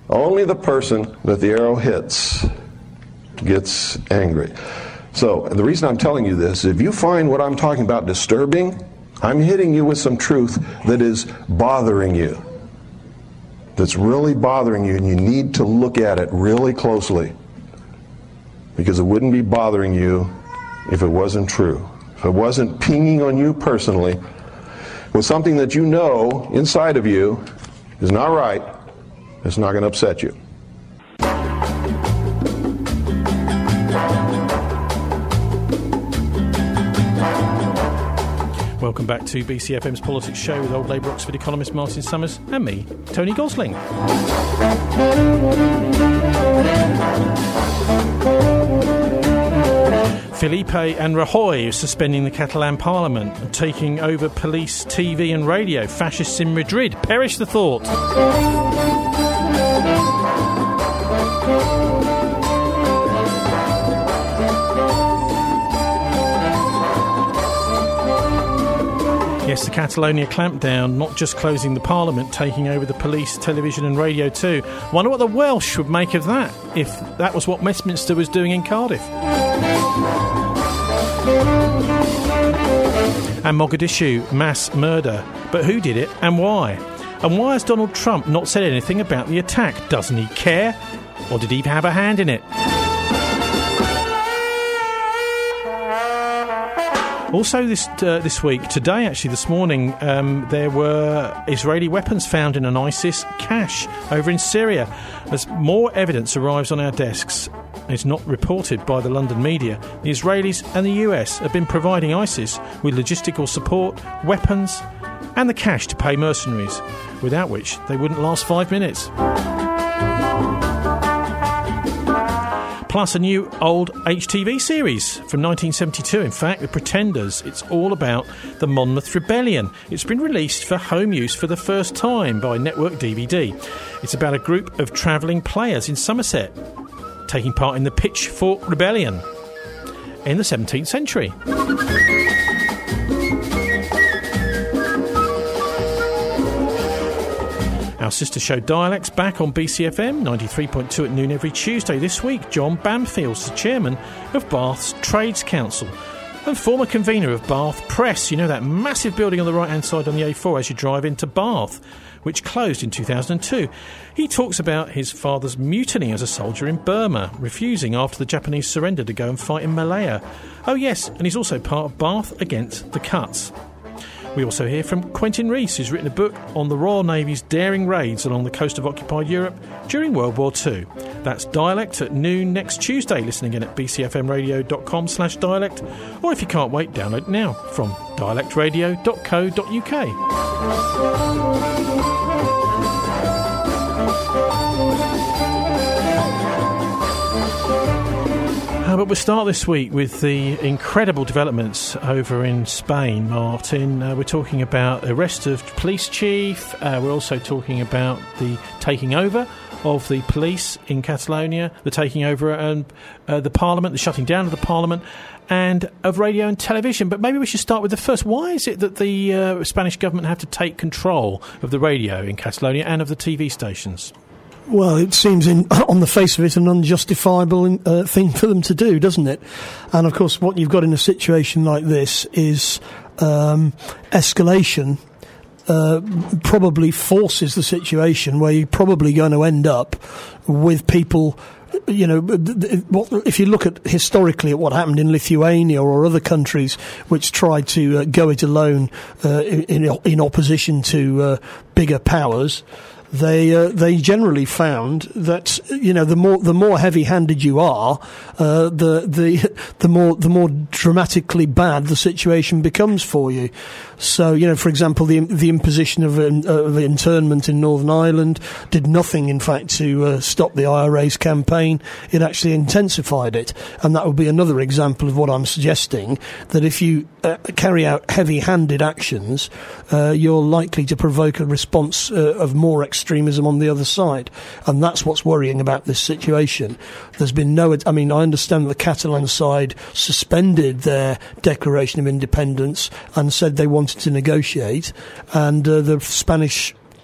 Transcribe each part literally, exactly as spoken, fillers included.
Only the person that the arrow hits gets angry. So the reason I'm telling you this, if you find what I'm talking about disturbing, I'm hitting you with some truth that is bothering you. That's really bothering you, and you need to look at it really closely. Because it wouldn't be bothering you if it wasn't true. If it wasn't pinging on you personally with something that you know inside of you is not right, it's not going to upset you. Welcome back to B C F M's Politics Show with old Labour Oxford economist Martin Summers and me, Tony Gosling. Felipe and Rajoy suspending the Catalan Parliament and taking over police, T V and radio. Fascists in Madrid. Perish the thought. Yes, the Catalonia clampdown, not just closing the Parliament, taking over the police, television and radio too. Wonder what the Welsh would make of that, if that was what Westminster was doing in Cardiff. And Mogadishu, mass murder. But who did it and why? And why has Donald Trump not said anything about the attack? Doesn't he care? Or did he have a hand in it? Also this uh, this week, today actually, this morning, um, there were Israeli weapons found in an ISIS cache over in Syria. As more evidence arrives on our desks, it's not reported by the London media, the Israelis and the U S have been providing ISIS with logistical support, weapons and the cash to pay mercenaries, without which they wouldn't last five minutes. Plus a new old H T V series from nineteen seventy-two, in fact, The Pretenders. It's all about the Monmouth Rebellion. It's been released for home use for the first time by Network D V D. It's about a group of travelling players in Somerset taking part in the Pitchfork Rebellion in the seventeenth century. Our sister show Dialects back on B C F M ninety-three point two at noon every Tuesday. This week, John Bamfield's the chairman of Bath's Trades Council and former convener of Bath Press. You know, that massive building on the right-hand side on the A four as you drive into Bath, which closed in two thousand two. He talks about his father's mutiny as a soldier in Burma, refusing after the Japanese surrender to go and fight in Malaya. Oh yes, and he's also part of Bath Against the Cuts. We also hear from Quentin Rees, who's written a book on the Royal Navy's daring raids along the coast of occupied Europe during World War Two. That's Dialect at noon next Tuesday. Listening in at bcfmradio.com slash dialect, or if you can't wait, download it now from dialect radio dot co dot uk. Uh, but we'll start this week with the incredible developments over in Spain, Martin. Uh, we're talking about the arrest of police chief. Uh, we're also talking about the taking over of the police in Catalonia, the taking over and uh, the Parliament, the shutting down of the Parliament, and of radio and television. But maybe we should start with the first. Why is it that the uh, Spanish government have to take control of the radio in Catalonia and of the T V stations? Well, it seems in, on the face of it an unjustifiable uh, thing for them to do, doesn't it? And of course what you've got in a situation like this is um, escalation uh, probably forces the situation where you're probably going to end up with people, you know, if you look at historically at what happened in Lithuania or other countries which tried to uh, go it alone uh, in, in opposition to uh, bigger powers, They uh, they generally found that, you know, the more the more heavy-handed you are, uh, the the the more the more dramatically bad the situation becomes for you. So, you know, for example, the the imposition of, um, of internment in Northern Ireland did nothing, in fact, to uh, stop the I R A's campaign. It actually intensified it, and that would be another example of what I'm suggesting. That if you uh, carry out heavy-handed actions, uh, you're likely to provoke a response uh, of more extremism on the other side, and that's what's worrying about this situation. There's been no, I mean, I understand the Catalan side suspended their declaration of independence and said they wanted to negotiate, and uh, the Spanish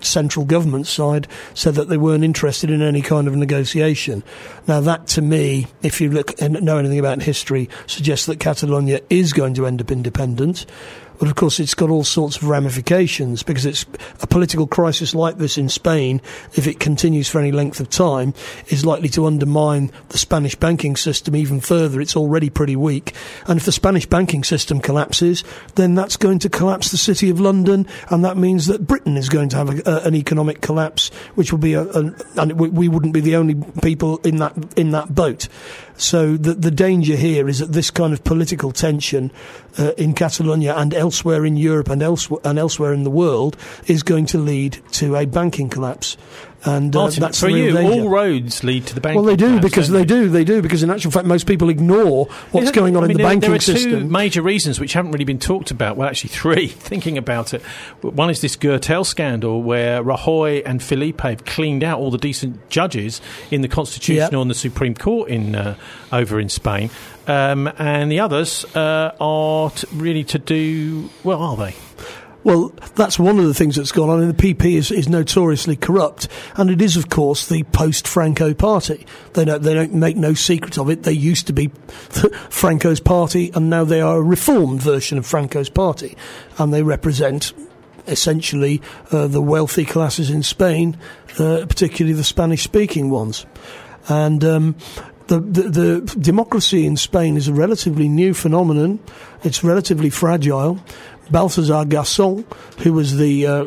central government side said that they weren't interested in any kind of negotiation. Now that, to me, if you look and know anything about history, suggests that Catalonia is going to end up independent. But of course it's got all sorts of ramifications, because it's a political crisis like this in Spain, if it continues for any length of time, is likely to undermine the Spanish banking system even further. It's already pretty weak. And if the Spanish banking system collapses, then that's going to collapse the City of London, and that means that Britain is going to have a, a, an economic collapse, which will be a, a and we, we wouldn't be the only people in that in that boat. So the the danger here is that this kind of political tension uh, in Catalonia and elsewhere in Europe and elsewhere and elsewhere in the world is going to lead to a banking collapse. And uh, Martin, that's for the real you, danger. all roads lead to the banking. Well, they do collapse, because don't they do, they do because in actual fact, most people ignore what's going on I mean, in the there, banking there are system. two major reasons which haven't really been talked about. Well, actually, three. Thinking about it, one is this Gürtel scandal, where Rajoy and Felipe have cleaned out all the decent judges in the Constitutional Yep. and the Supreme Court in uh, over in Spain, um, and the others uh, are t- really to do. Well, are they? Well, that's one of the things that's gone on, and the P P is, is notoriously corrupt, and it is, of course, the post-Franco party. They don't, they don't make no secret of it. They used to be Franco's party, and now they are a reformed version of Franco's party, and they represent essentially uh, the wealthy classes in Spain, uh, particularly the Spanish-speaking ones. And um, the, the, the democracy in Spain is a relatively new phenomenon. It's relatively fragile. Baltasar Garzón, who was the uh,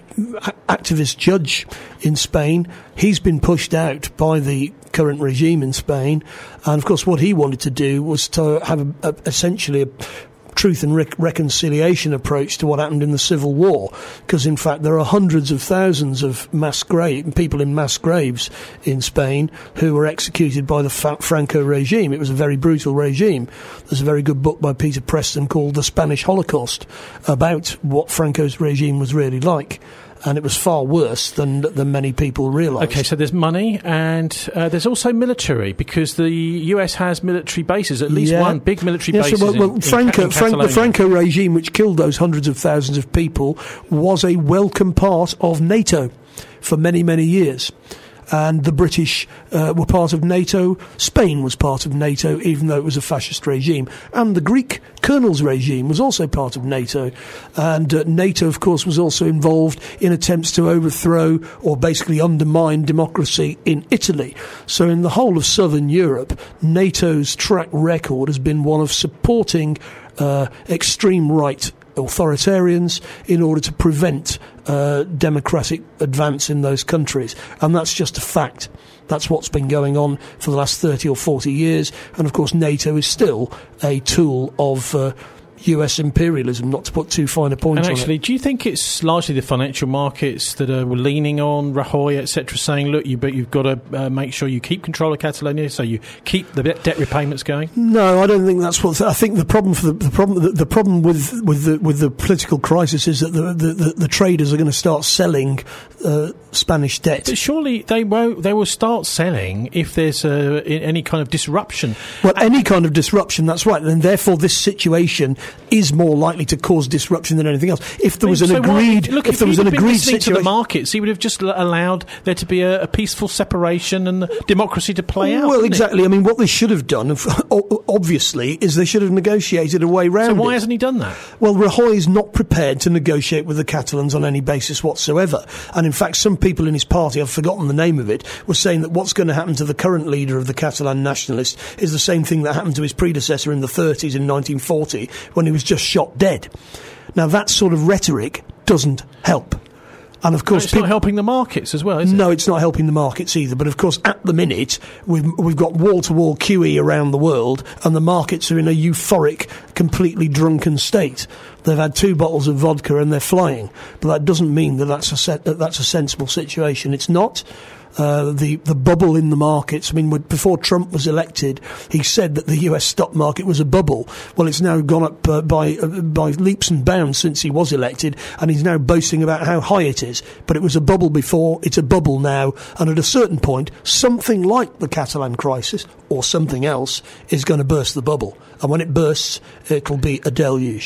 activist judge in Spain, he's been pushed out by the current regime in Spain. And of course what he wanted to do was to have a, a, essentially a truth and rec- reconciliation approach to what happened in the Civil War, because in fact there are hundreds of thousands of mass grave people in mass graves in Spain who were executed by the Fa- Franco regime. It was a very brutal regime. There's a very good book by Peter Preston called The Spanish Holocaust about what Franco's regime was really like. And it was far worse than than many people realise. Okay, so there's money, and uh, there's also military, because the U S has military bases, at least yeah. one big military yeah, base. So, well, well, in, Franco, in, in Frank, the Franco regime, which killed those hundreds of thousands of people, was a welcome part of NATO for many, many years. And the British uh, were part of NATO. Spain was part of NATO, even though it was a fascist regime. And the Greek colonel's regime was also part of NATO. And uh, NATO, of course, was also involved in attempts to overthrow or basically undermine democracy in Italy. So in the whole of southern Europe, NATO's track record has been one of supporting uh, extreme right authoritarians in order to prevent uh, democratic advance in those countries. And that's just a fact. That's what's been going on for the last thirty or forty years. And of course NATO is still a tool of uh, U S imperialism, not to put too fine a point on it. And actually, do you think it's largely the financial markets that are leaning on Rajoy, et cetera, saying, look, you, but you've got to uh, make sure you keep control of Catalonia, so you keep the debt repayments going? No, I don't think that's what. I think the problem for the, the problem the, the problem with with the with the political crisis is that the the, the, the traders are going to start selling uh, Spanish debt. But surely they won't. They will start selling if there's uh, any kind of disruption. Well, any kind of disruption. That's right, and therefore this situation is more likely to cause disruption than anything else. If there was an so agreed, why, look, if, if there was he'd an been agreed listening situation, to the markets, he would have just allowed there to be a, a peaceful separation and the democracy to play out. Well, exactly. It? I mean, what they should have done, obviously, is they should have negotiated a way round it. So why hasn't he done that? Well, Rajoy is not prepared to negotiate with the Catalans on any basis whatsoever. And in fact, some people in his party, I've forgotten the name of it, were saying that what's going to happen to the current leader of the Catalan nationalists is the same thing that happened to his predecessor in the thirties in nineteen forty when he was just shot dead. Now, that sort of rhetoric doesn't help. And of course, no, it's not helping the markets as well, is it? No, it's not helping the markets either. But of course, at the minute, we've we've got wall-to-wall Q E around the world, and the markets are in a euphoric, completely drunken state. They've had two bottles of vodka and they're flying. But that doesn't mean that that's a set, that that's a sensible situation. It's not. Uh, the the bubble in the markets. I mean, before Trump was elected, he said that the U S stock market was a bubble. Well, it's now gone up uh, by uh, by leaps and bounds since he was elected, and he's now boasting about how high it is. But it was a bubble before; it's a bubble now. And at a certain point, something like the Catalan crisis or something else is going to burst the bubble. And when it bursts, it'll be a deluge.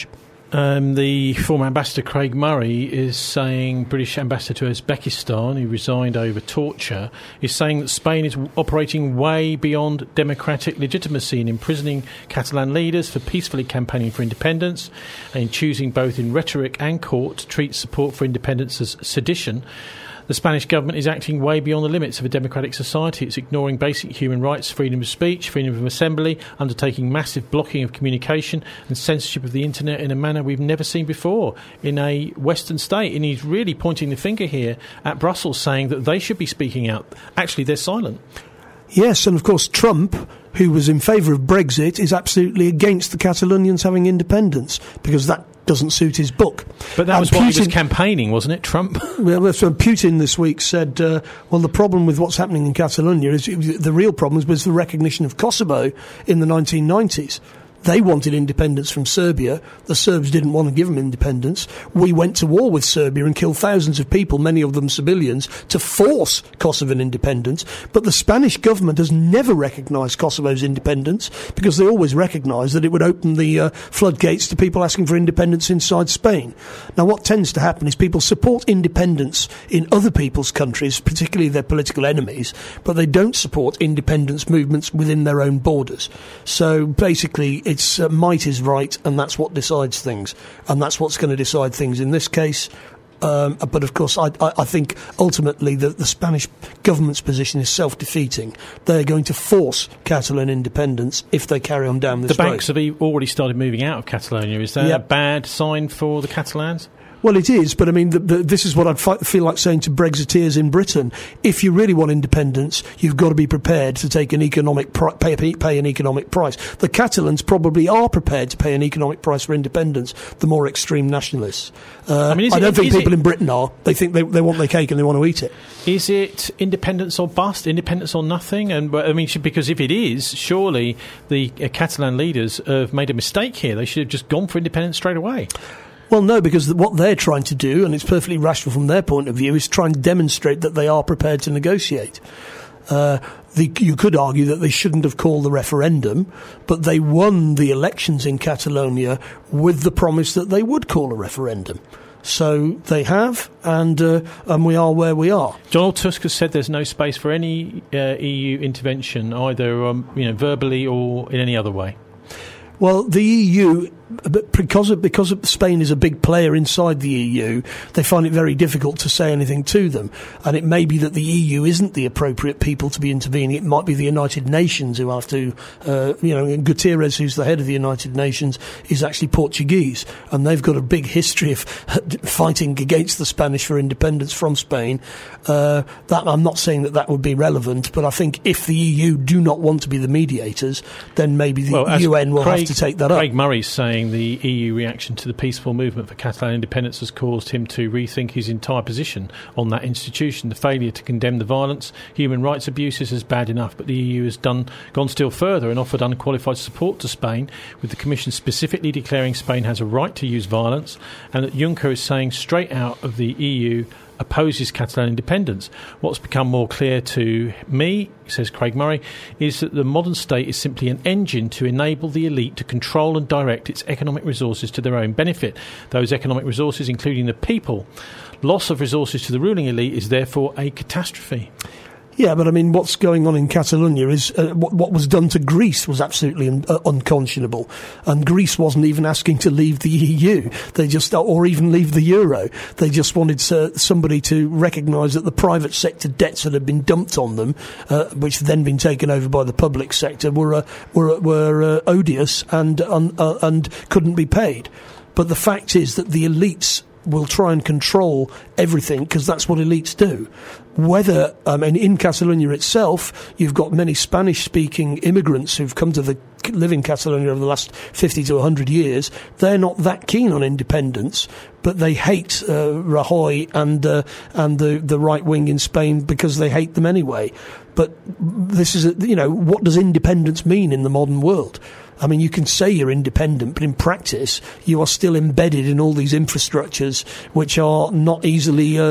Um, the former ambassador Craig Murray is saying, British ambassador to Uzbekistan, who resigned over torture, is saying that Spain is operating way beyond democratic legitimacy in imprisoning Catalan leaders for peacefully campaigning for independence and choosing both in rhetoric and court to treat support for independence as sedition. The Spanish government is acting way beyond the limits of a democratic society. It's ignoring basic human rights, freedom of speech, freedom of assembly, undertaking massive blocking of communication and censorship of the internet in a manner we've never seen before in a Western state. And he's really pointing the finger here at Brussels, saying that they should be speaking out. Actually, they're silent. Yes, and of course Trump, who was in favour of Brexit, is absolutely against the Catalonians having independence, because that doesn't suit his book. But that and was Putin, why he was campaigning, wasn't it, Trump? Well, so Putin this week said, uh, well, the problem with what's happening in Catalonia is the real problem was the recognition of Kosovo in the nineteen nineties. They wanted independence from Serbia. The Serbs didn't want to give them independence. We went to war with Serbia and killed thousands of people, many of them civilians, to force Kosovan independence. But the Spanish government has never recognised Kosovo's independence, because they always recognised that it would open the uh, floodgates to people asking for independence inside Spain. Now, what tends to happen is people support independence in other people's countries, particularly their political enemies, but they don't support independence movements within their own borders. So basically, it's uh, might is right, and that's what decides things, and that's what's going to decide things in this case. Um, but of course, I, I, I think ultimately the, the Spanish government's position is self-defeating. They're going to force Catalan independence if they carry on down this road. The banks have already started moving out of Catalonia. Is that yep. a bad sign for the Catalans? Well, it is, but I mean, the, the, this is what I'd fi- feel like saying to Brexiteers in Britain. If you really want independence, you've got to be prepared to take an economic pri- pay, pay an economic price. The Catalans probably are prepared to pay an economic price for independence, the more extreme nationalists. Uh, I, mean, I don't it, think people it, in Britain are. They think they, they want their cake and they want to eat it. Is it independence or bust, independence or nothing? And I mean, because if it is, surely the uh, Catalan leaders have made a mistake here. They should have just gone for independence straight away. Well, no, because what they're trying to do, and it's perfectly rational from their point of view, is try and demonstrate that they are prepared to negotiate. Uh, the, you could argue that they shouldn't have called the referendum, but they won the elections in Catalonia with the promise that they would call a referendum. So they have, and uh, and we are where we are. Donald Tusk has said there's no space for any uh, E U intervention, either um, you know, verbally or in any other way. Well, the E U, because of, because of Spain is a big player inside the E U, they find it very difficult to say anything to them. And it may be that the E U isn't the appropriate people to be intervening. It might be the United Nations who have to, uh, you know, Guterres, who's the head of the United Nations, is actually Portuguese. And they've got a big history of fighting against the Spanish for independence from Spain. Uh, that I'm not saying that that would be relevant, but I think if the E U do not want to be the mediators, then maybe the well, U N will Craig, have to take that Craig up. Craig Murray's saying the E U reaction to the peaceful movement for Catalan independence has caused him to rethink his entire position on that institution. The failure to condemn the violence, human rights abuses is bad enough, but the E U has done gone still further and offered unqualified support to Spain, with the Commission specifically declaring Spain has a right to use violence, and that Juncker is saying straight out of the E U opposes Catalan independence. What's become more clear to me, says Craig Murray, is that the modern state is simply an engine to enable the elite to control and direct its economic resources to their own benefit. Those economic resources, including the people. Loss of resources to the ruling elite is therefore a catastrophe. Yeah, but I mean, what's going on in Catalonia is uh, what, what was done to Greece was absolutely un- uh, unconscionable, and Greece wasn't even asking to leave the E U. They just, or even leave the euro. They just wanted to, somebody to recognise that the private sector debts that had been dumped on them, uh, which had then been taken over by the public sector, were uh, were were uh, odious and um, uh, and couldn't be paid. But the fact is that the elites will try and control everything, because that's what elites do. Whether, um, and in Catalonia itself, you've got many Spanish-speaking immigrants who've come to the, live in Catalonia over the last fifty to one hundred years. They're not that keen on independence, but they hate uh, Rajoy and uh, and the, the right wing in Spain because they hate them anyway. But this is, a, you know, what does independence mean in the modern world? I mean, you can say you're independent, but in practice, you are still embedded in all these infrastructures which are not easily uh,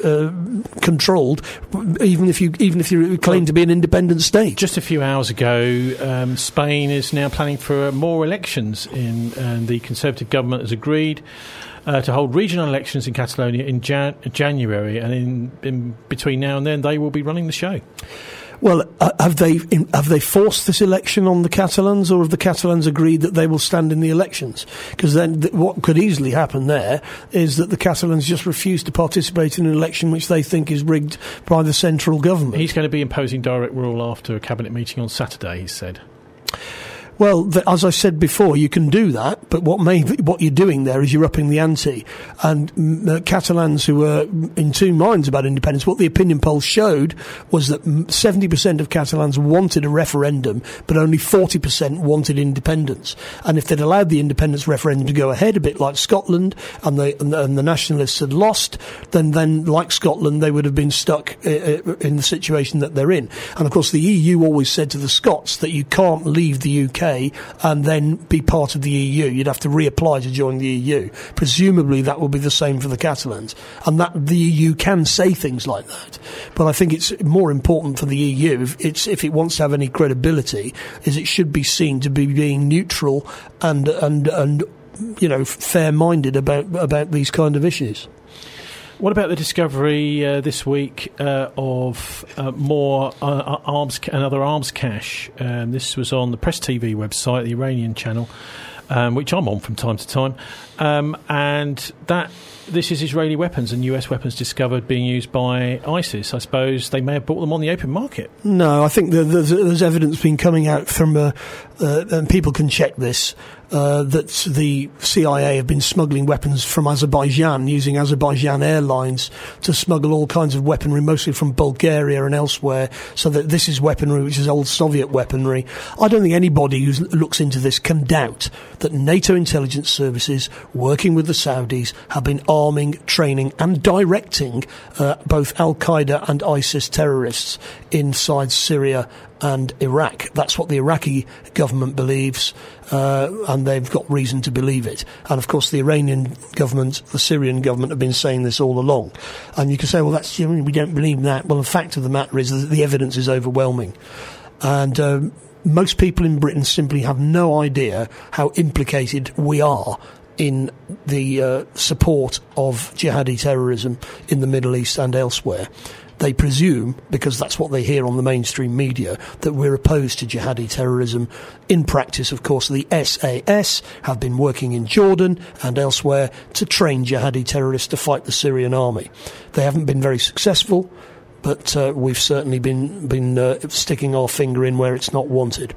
uh, controlled, even if you even if you claim to be an independent state. Just a few hours ago, um, Spain is now planning for more elections, in, and the Conservative government has agreed uh, to hold regional elections in Catalonia in Jan- January, and in, in between now and then, they will be running the show. Well, uh, have they in, have they forced this election on the Catalans, or have the Catalans agreed that they will stand in the elections? Because then th- what could easily happen there is that the Catalans just refuse to participate in an election which they think is rigged by the central government. He's going to be imposing direct rule after a cabinet meeting on Saturday, he said. Well, the, as I said before, you can do that, but what may, what you're doing there is you're upping the ante. And uh, Catalans who were in two minds about independence, what the opinion polls showed was that seventy percent of Catalans wanted a referendum, but only forty percent wanted independence. And if they'd allowed the independence referendum to go ahead, a bit like Scotland, and the, and the, and the nationalists had lost, then, then, like Scotland, they would have been stuck uh, in the situation that they're in. And, of course, the E U always said to the Scots that you can't leave the U K and then be part of the E U. You'd have to reapply to join the E U. Presumably that will be the same for the Catalans. And that the E U can say things like that. But I think it's more important for the E U, if, it's, if it wants to have any credibility, is it should be seen to be being neutral and, and, and you know, fair-minded about, about these kind of issues. What about the discovery uh, this week uh, of uh, more uh, arms ca- another arms cache? Um, this was on the Press T V website, the Iranian channel, um, which I'm on from time to time, um, and that this is Israeli weapons and U S weapons discovered being used by ISIS. I suppose they may have bought them on the open market. No, I think there's, there's evidence been coming out from, uh, uh, and people can check this, Uh, that the C I A have been smuggling weapons from Azerbaijan, using Azerbaijan Airlines to smuggle all kinds of weaponry, mostly from Bulgaria and elsewhere, so that this is weaponry which is old Soviet weaponry. I don't think anybody who looks into this can doubt that NATO intelligence services, working with the Saudis, have been arming, training and directing uh, both Al-Qaeda and ISIS terrorists inside Syria and Iraq. That's what the Iraqi government believes, uh, and they've got reason to believe it. And of course the Iranian government, the Syrian government have been saying this all along. And you can say, well, that's, you know, we don't believe that. Well, the fact of the matter is that the evidence is overwhelming. And um, most people in Britain simply have no idea how implicated we are in the uh, support of jihadi terrorism in the Middle East and elsewhere. They presume, because that's what they hear on the mainstream media, that we're opposed to jihadi terrorism. In practice, of course, the S A S have been working in Jordan and elsewhere to train jihadi terrorists to fight the Syrian army. They haven't been very successful, but uh, we've certainly been, been uh, sticking our finger in where it's not wanted.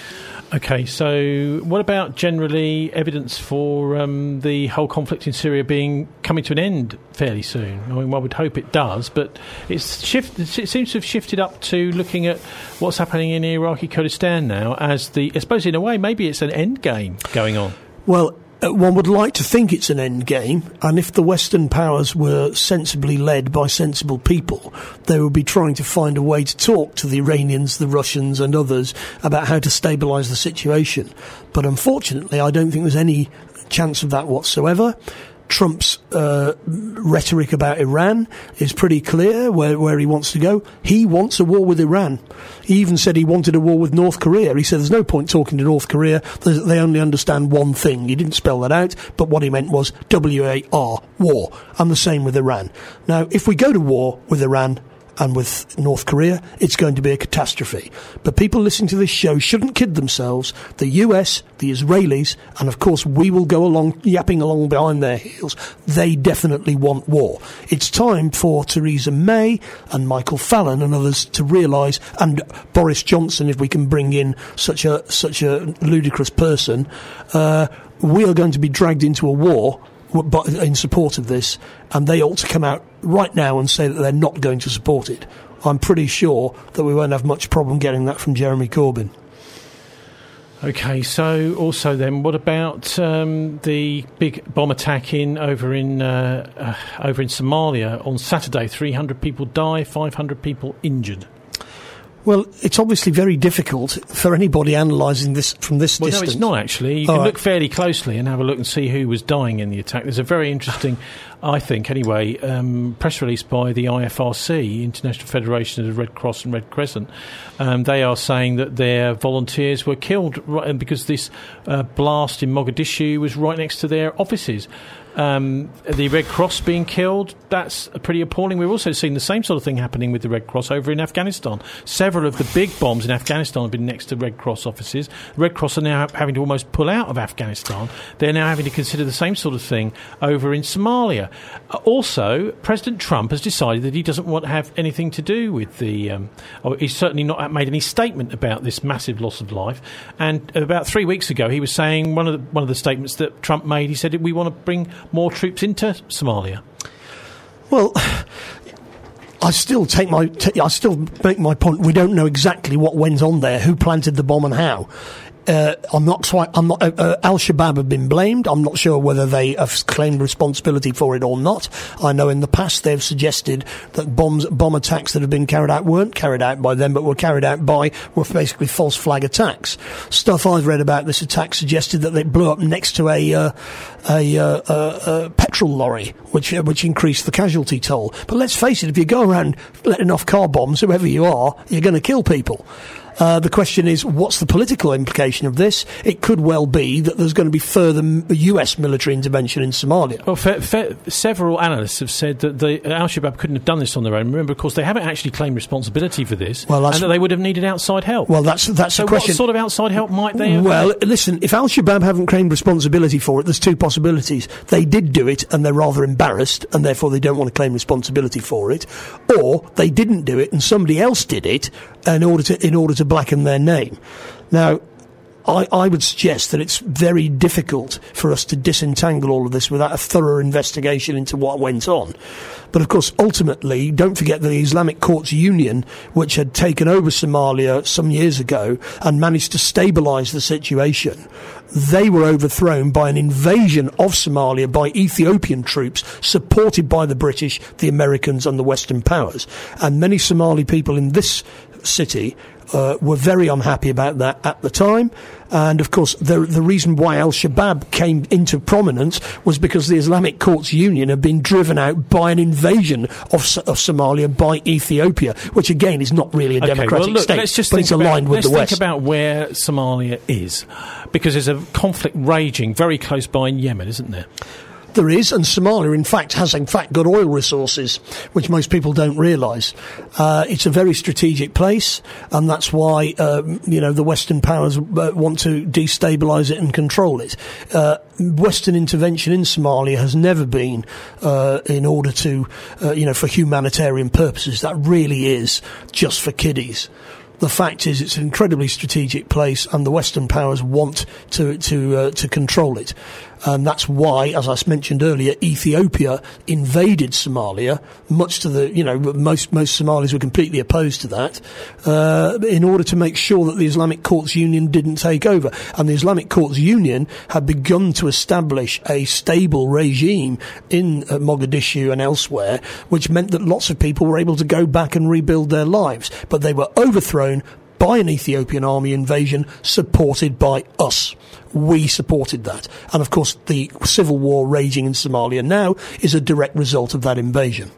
Okay, so what about generally evidence for um, the whole conflict in Syria being coming to an end fairly soon? I mean, one would hope it does, but it's shifted, it seems to have shifted up to looking at what's happening in Iraqi Kurdistan now as the, I suppose in a way, maybe it's an end game going on. Well, Uh, one would like to think it's an end game, and if the Western powers were sensibly led by sensible people, they would be trying to find a way to talk to the Iranians, the Russians and others about how to stabilise the situation. But unfortunately, I don't think there's any chance of that whatsoever. Trump's uh, rhetoric about Iran is pretty clear where, where he wants to go. He wants a war with Iran. He even said he wanted a war with North Korea. He said there's no point talking to North Korea. They only understand one thing. He didn't spell that out, but what he meant was W A R, war. And the same with Iran. Now, if we go to war with Iran and with North Korea, it's going to be a catastrophe. But people listening to this show shouldn't kid themselves. The U S, the Israelis, and of course we will go along, yapping along behind their heels. They definitely want war. It's time for Theresa May and Michael Fallon and others to realise, and Boris Johnson, if we can bring in such a such a ludicrous person, uh, we are going to be dragged into a war in support of this, and they ought to come out right now and say that they're not going to support it. I'm pretty sure that we won't have much problem getting that from Jeremy Corbyn. Okay, so also then, what about um, the big bomb attack in over in uh, uh, over in Somalia on Saturday? three hundred people die, five hundred people injured. Well, it's obviously very difficult for anybody analysing this from this well, distance. No, it's not actually. You All can right. look fairly closely and have a look and see who was dying in the attack. There's a very interesting I think anyway, um, press release by the I F R C, International Federation of the Red Cross and Red Crescent. Um, they are saying that their volunteers were killed right, because this uh, blast in Mogadishu was right next to their offices. Um, the Red Cross being killed, that's pretty appalling. We've also seen the same sort of thing happening with the Red Cross over in Afghanistan. Several of the big bombs in Afghanistan have been next to Red Cross offices. The Red Cross are now having to almost pull out of Afghanistan. They're now having to consider the same sort of thing over in Somalia. Uh, also, President Trump has decided that he doesn't want to have anything to do with the... Um, or he's certainly not made any statement about this massive loss of life. And about three weeks ago, he was saying, one of the, one of the statements that Trump made, he said, we want to bring more troops into Somalia. Well, I still take my t- I still make my point. We don't know exactly what went on there, who planted the bomb and how. Uh, I'm not quite. I'm not. Uh, uh, Al-Shabaab have been blamed. I'm not sure whether they have claimed responsibility for it or not. I know in the past they've suggested that bombs, bomb attacks that have been carried out weren't carried out by them, but were carried out by were basically false flag attacks. Stuff I've read about this attack suggested that they blew up next to a uh, a, uh, uh, uh, petrol lorry, which uh, which increased the casualty toll. But let's face it: if you go around letting off car bombs, whoever you are, you're going to kill people. Uh, the question is, what's the political implication of this? It could well be that there's going to be further U S military intervention in Somalia. Well, fe- fe- several analysts have said that the uh, Al-Shabaab couldn't have done this on their own. Remember, of course, they haven't actually claimed responsibility for this, well, and that they would have needed outside help. Well, that's that's so the question. What sort of outside help might they have? Well, listen, if Al-Shabaab haven't claimed responsibility for it, there's two possibilities. They did do it, and they're rather embarrassed, and therefore they don't want to claim responsibility for it, or they didn't do it, and somebody else did it in order to in order to blacken their name. Now, I, I would suggest that it's very difficult for us to disentangle all of this without a thorough investigation into what went on. But of course, ultimately, don't forget that the Islamic Courts Union, which had taken over Somalia some years ago and managed to stabilise the situation, they were overthrown by an invasion of Somalia by Ethiopian troops supported by the British, the Americans and the Western powers. And many Somali people in this city Uh, were very unhappy about that at the time. And, of course, the, the reason why Al-Shabaab came into prominence was because the Islamic Courts Union had been driven out by an invasion of, of Somalia by Ethiopia, which, again, is not really a okay, democratic well, look, state, let's just but think it's about, aligned with let's the West. Let's think about where Somalia is, because there's a conflict raging very close by in Yemen, isn't there? There is, and Somalia, in fact, has in fact got oil resources, which most people don't realise. Uh, it's a very strategic place, and that's why, um, you know, the Western powers uh, want to destabilise it and control it. Uh, Western intervention in Somalia has never been uh, in order to, uh, you know, for humanitarian purposes. That really is just for kiddies. The fact is, it's an incredibly strategic place, and the Western powers want to to uh, to control it, and that's why, as I mentioned earlier, Ethiopia invaded Somalia. Much to the you know most most Somalis were completely opposed to that, uh, in order to make sure that the Islamic Courts Union didn't take over. And the Islamic Courts Union had begun to establish a stable regime in uh, Mogadishu and elsewhere, which meant that lots of people were able to go back and rebuild their lives, but they were overthrown by an Ethiopian army invasion supported by us. We supported that. And of course the civil war raging in Somalia now is a direct result of that invasion.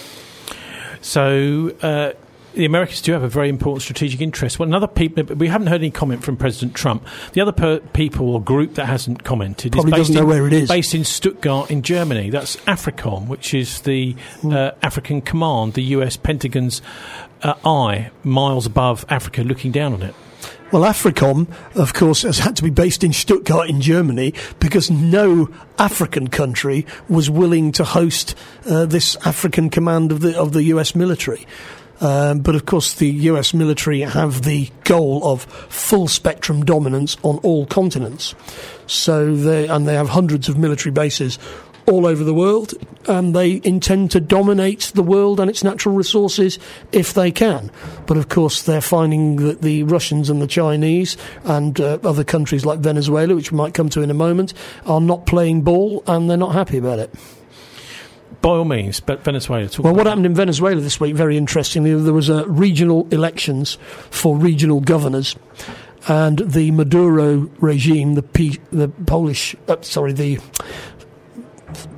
So uh, the Americans do have a very important strategic interest. Well, another people, we haven't heard any comment from President Trump. The other per- people or group that hasn't commented Probably is based doesn't know in, where it is. based in Stuttgart in Germany. That's AFRICOM, which is the uh, African Command, the U S Pentagon's uh, eye, miles above Africa, looking down on it. Well, AFRICOM, of course, has had to be based in Stuttgart in Germany because no African country was willing to host uh, this African command of the of the U S military. Um, but of course, the U S military have the goal of full spectrum dominance on all continents. So they and they have hundreds of military bases all over the world, and they intend to dominate the world and its natural resources if they can. But of course, they're finding that the Russians and the Chinese and uh, other countries like Venezuela, which we might come to in a moment, are not playing ball, and they're not happy about it. By all means, but Venezuela. Well, what happened in Venezuela this week, very interestingly, there was a regional elections for regional governors, and the Maduro regime, the P, the Polish, uh, sorry, the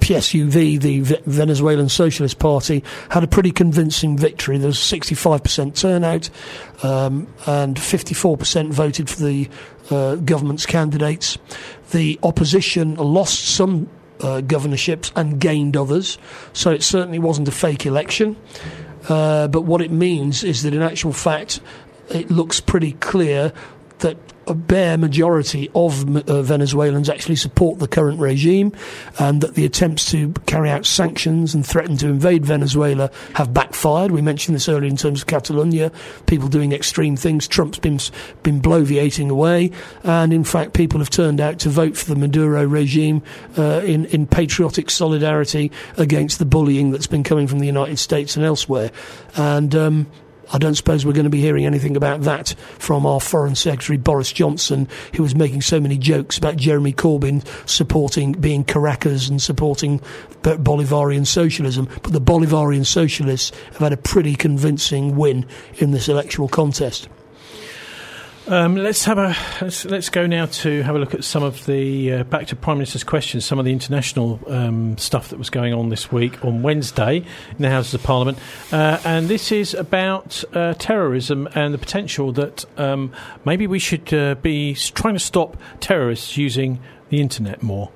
P S U V, the v- Venezuelan Socialist Party, had a pretty convincing victory. There was sixty-five percent turnout, um, and fifty-four percent voted for the uh, government's candidates. The opposition lost some uh, governorships and gained others, so it certainly wasn't a fake election. Uh, but what it means is that in actual fact, it looks pretty clear that a bare majority of uh, Venezuelans actually support the current regime, and that the attempts to carry out sanctions and threaten to invade Venezuela have backfired. We mentioned this earlier in terms of Catalonia, people doing extreme things. Trump's been been bloviating away, and in fact people have turned out to vote for the Maduro regime uh, in, in patriotic solidarity against the bullying that's been coming from the United States and elsewhere. And um I don't suppose we're going to be hearing anything about that from our Foreign Secretary Boris Johnson, who was making so many jokes about Jeremy Corbyn supporting being Caracas and supporting Bolivarian socialism. But the Bolivarian socialists have had a pretty convincing win in this electoral contest. Um, let's have a let's, let's go now to have a look at some of the uh, back to Prime Minister's questions. Some of the international um, stuff that was going on this week on Wednesday in the Houses of Parliament, uh, and this is about uh, terrorism and the potential that um, maybe we should uh, be trying to stop terrorists using the internet more.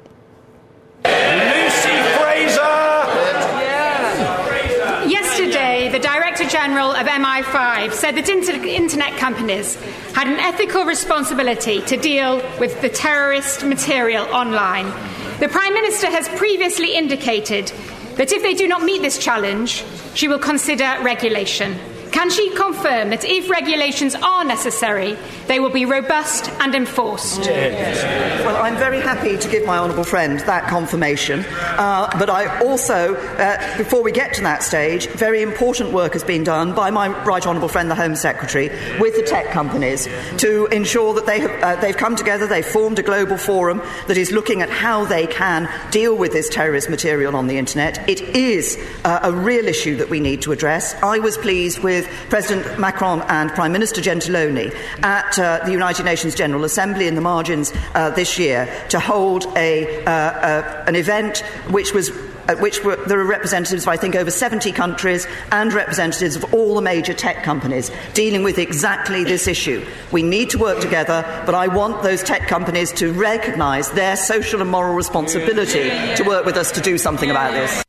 Yesterday, the Director General of M I five said that inter- internet companies had an ethical responsibility to deal with the terrorist material online. The Prime Minister has previously indicated that if they do not meet this challenge, she will consider regulation. Can she confirm that if regulations are necessary, they will be robust and enforced? Yes. Well, I'm very happy to give my honourable friend that confirmation. Uh, but I also, uh, before we get to that stage, very important work has been done by my right honourable friend, the Home Secretary, with the tech companies to ensure that they have, uh, they've come together, they've formed a global forum that is looking at how they can deal with this terrorist material on the internet. It is uh, a real issue that we need to address. I was pleased with President Macron and Prime Minister Gentiloni at uh, the United Nations General Assembly in the margins uh, this year to hold a, uh, uh, an event which was at which were, there are representatives of, I think, over seventy countries and representatives of all the major tech companies dealing with exactly this issue. We need to work together, but I want those tech companies to recognise their social and moral responsibility to work with us to do something about this.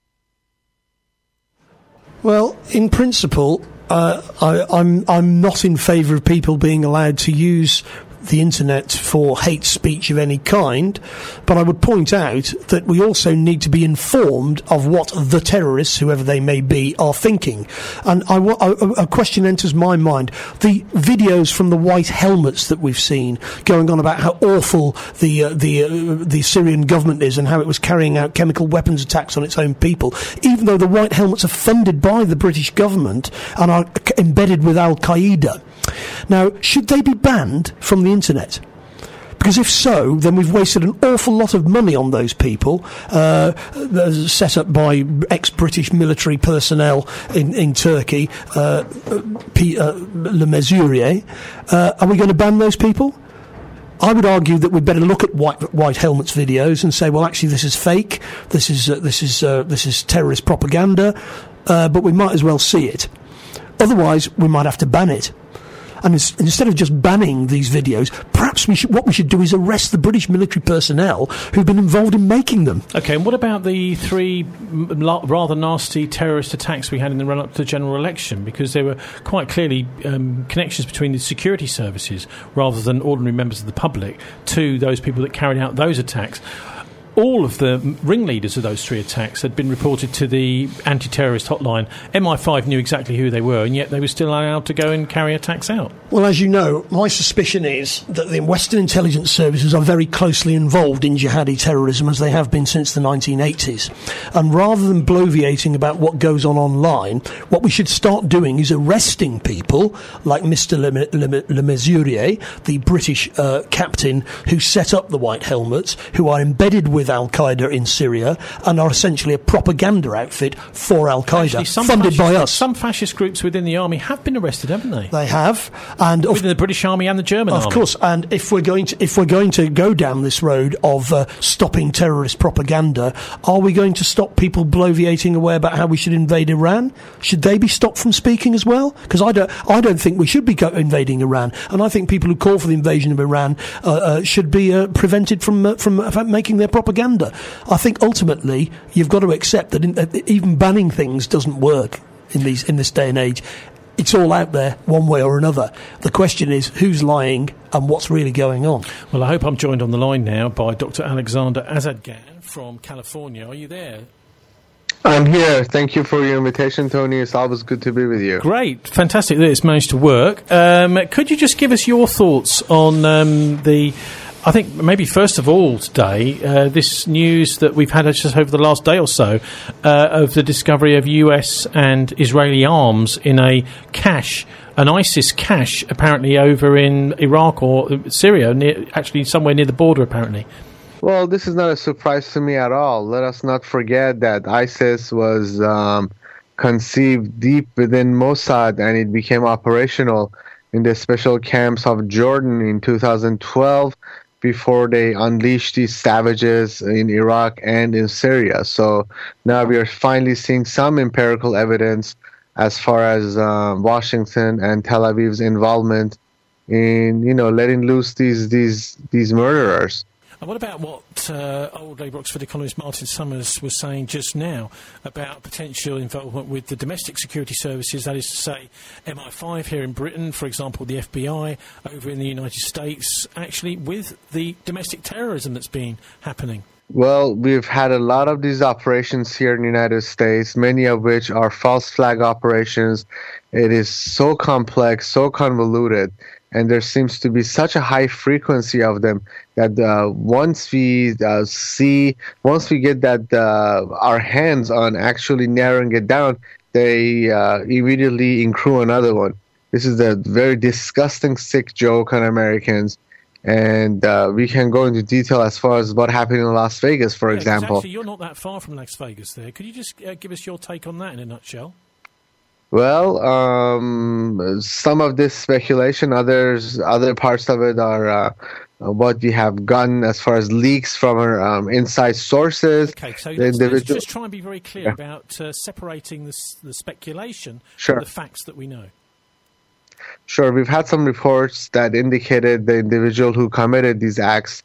Well, in principle, uh, I, I'm I'm not in favour of people being allowed to use the internet for hate speech of any kind, but I would point out that we also need to be informed of what the terrorists, whoever they may be, are thinking. And I, a, a question enters my mind. The videos from the white helmets that we've seen going on about how awful the uh, the uh, the Syrian government is and how it was carrying out chemical weapons attacks on its own people, even though the white helmets are funded by the British government and are embedded with Al-Qaeda. Now, should they be banned from the internet? Because if so, then we've wasted an awful lot of money on those people, uh, set up by ex-British military personnel in, in Turkey, uh, P, uh, Le Mesurier. Uh, are we going to ban those people? I would argue that we'd better look at White, White Helmets videos and say, well, actually, this is fake. This is uh, this is uh, this is terrorist propaganda. Uh, but we might as well see it. Otherwise, we might have to ban it. And instead of just banning these videos, perhaps we should, what we should do is arrest the British military personnel who've been involved in making them. OK, and what about the three rather nasty terrorist attacks we had in the run-up to the general election? Because there were quite clearly um, connections between the security services, rather than ordinary members of the public, to those people that carried out those attacks. All of the ringleaders of those three attacks had been reported to the anti-terrorist hotline. M I five knew exactly who they were, and yet they were still allowed to go and carry attacks out. Well, as you know, my suspicion is that the Western intelligence services are very closely involved in jihadi terrorism, as they have been since the nineteen eighties. And rather than bloviating about what goes on online, what we should start doing is arresting people like Mister Le, Le, Le Mesurier, the British uh, captain who set up the White Helmets, who are embedded with Al-Qaeda in Syria and are essentially a propaganda outfit for Al-Qaeda, Actually, some funded by us. Some fascist groups within the army have been arrested, haven't they? They have, and of, within the British Army and the German of army. Of course, and if we're going to if we're going to go down this road of uh, stopping terrorist propaganda, are we going to stop people bloviating away about how we should invade Iran? Should they be stopped from speaking as well? Because I don't I don't think we should be go- invading Iran, and I think people who call for the invasion of Iran uh, uh, should be uh, prevented from uh, from uh, making their propaganda. I think ultimately you've got to accept that in, uh, even banning things doesn't work in these in this day and age. It's all out there, one way or another. The question is, who's lying and what's really going on? Well, I hope I'm joined on the line now by Doctor Alexander Azadgan from California. Are you there? I'm here. Thank you for your invitation, Tony. It's always good to be with you. Great. Fantastic that it's managed to work. Um, could you just give us your thoughts on um, the... I think maybe first of all today, uh, this news that we've had just over the last day or so uh, of the discovery of U S and Israeli arms in a cache, an ISIS cache, apparently over in Iraq or Syria, near, actually somewhere near the border, apparently. Well, this is not a surprise to me at all. Let us not forget that ISIS was um, conceived deep within Mossad, and it became operational in the special camps of Jordan in two thousand twelve. Before they unleashed these savages in Iraq and in Syria. So now we are finally seeing some empirical evidence as far as uh, Washington and Tel Aviv's involvement in, you know, letting loose these these these murderers. And what about what uh, old Labour Oxford economist Martin Summers was saying just now about potential involvement with the domestic security services, that is to say M I five here in Britain, for example, the F B I over in the United States, actually with the domestic terrorism that's been happening? Well, we've had a lot of these operations here in the United States, many of which are false flag operations. It is so complex, so convoluted, and there seems to be such a high frequency of them that uh, once we uh, see, once we get that uh, our hands on actually narrowing it down, they uh, immediately accrue another one. This is a very disgusting, sick joke on Americans, and uh, we can go into detail as far as what happened in Las Vegas, for yeah, example. Actually, you're not that far from Las Vegas there. Could you just uh, give us your take on that in a nutshell? Well, um, some of this speculation, others, other parts of it are uh, what we have gotten as far as leaks from our um, inside sources. Okay, so let's, let's just try and be very clear yeah. about uh, separating the, the speculation sure. from the facts that we know. Sure, we've had some reports that indicated the individual who committed these acts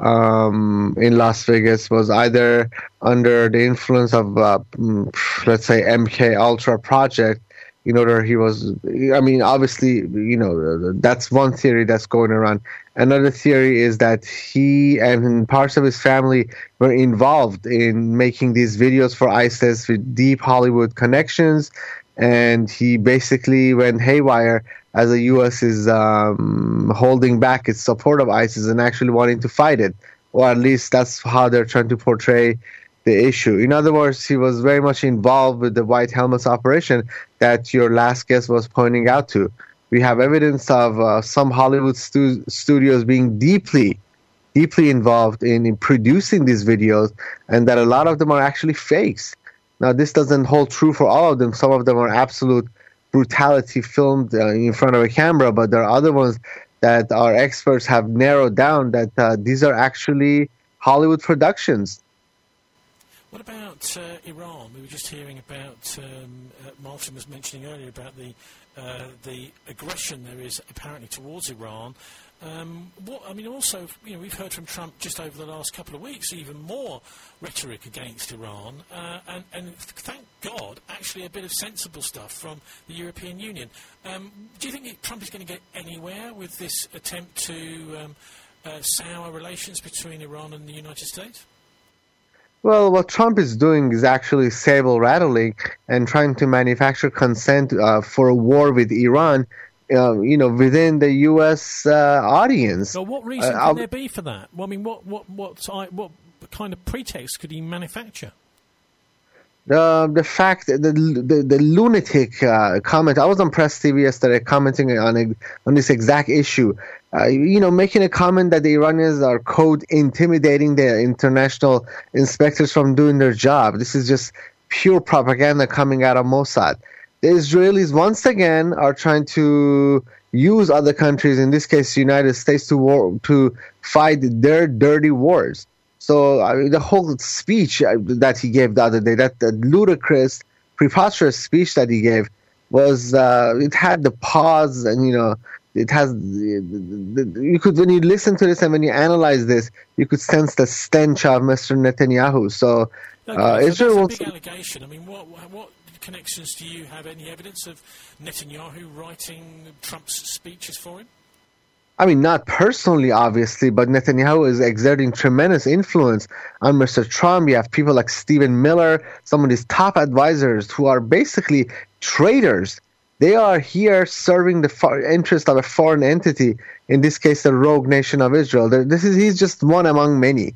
um, in Las Vegas was either under the influence of, uh, let's say, M K Ultra project. In order, he was, I mean, obviously, you know, that's one theory that's going around. Another theory is that he and parts of his family were involved in making these videos for ISIS with deep Hollywood connections. And he basically went haywire as the U S is um, holding back its support of ISIS and actually wanting to fight it. Or at least that's how they're trying to portray the issue. In other words, he was very much involved with the White Helmets operation that your last guest was pointing out to. We have evidence of uh, some Hollywood stu- studios being deeply, deeply involved in, in producing these videos, and that a lot of them are actually fakes. Now, this doesn't hold true for all of them. Some of them are absolute brutality filmed uh, in front of a camera, but there are other ones that our experts have narrowed down that uh, these are actually Hollywood productions. What about uh, Iran? We were just hearing about, um, uh, Martin was mentioning earlier about the uh, the aggression there is apparently towards Iran. Um, what, I mean, also, you know, we've heard from Trump just over the last couple of weeks even more rhetoric against Iran, uh, and, and thank God, actually a bit of sensible stuff from the European Union. Um, do you think Trump is going to get anywhere with this attempt to um, uh, sour relations between Iran and the United States? Well, what Trump is doing is actually saber rattling and trying to manufacture consent uh, for a war with Iran, uh, you know, within the U S uh, audience. Well, what reason uh, can there be for that? Well, I mean, what what what what kind of pretext could he manufacture? Uh, the fact, the the, the lunatic uh, comment. I was on Press T V yesterday commenting on a, on this exact issue. Uh, you know, making a comment that the Iranians are, quote, intimidating the international inspectors from doing their job. This is just pure propaganda coming out of Mossad. The Israelis, once again, are trying to use other countries, in this case the United States, to war, to fight their dirty wars. So I mean, the whole speech that he gave the other day, that, that ludicrous, preposterous speech that he gave, was uh, it had the pause, and you know, it has the, the, the, you could, when you listen to this and when you analyze this, you could sense the stench of Mister Netanyahu. So uh, okay, so Israel that's a wants big allegation. I mean, what what connections do you have? Any evidence of Netanyahu writing Trump's speeches for him? I mean, not personally, obviously, but Netanyahu is exerting tremendous influence on Mister Trump. You have people like Stephen Miller, some of his top advisors who are basically traitors. They are here serving the far interest of a foreign entity, in this case, the rogue nation of Israel. This is He's just one among many.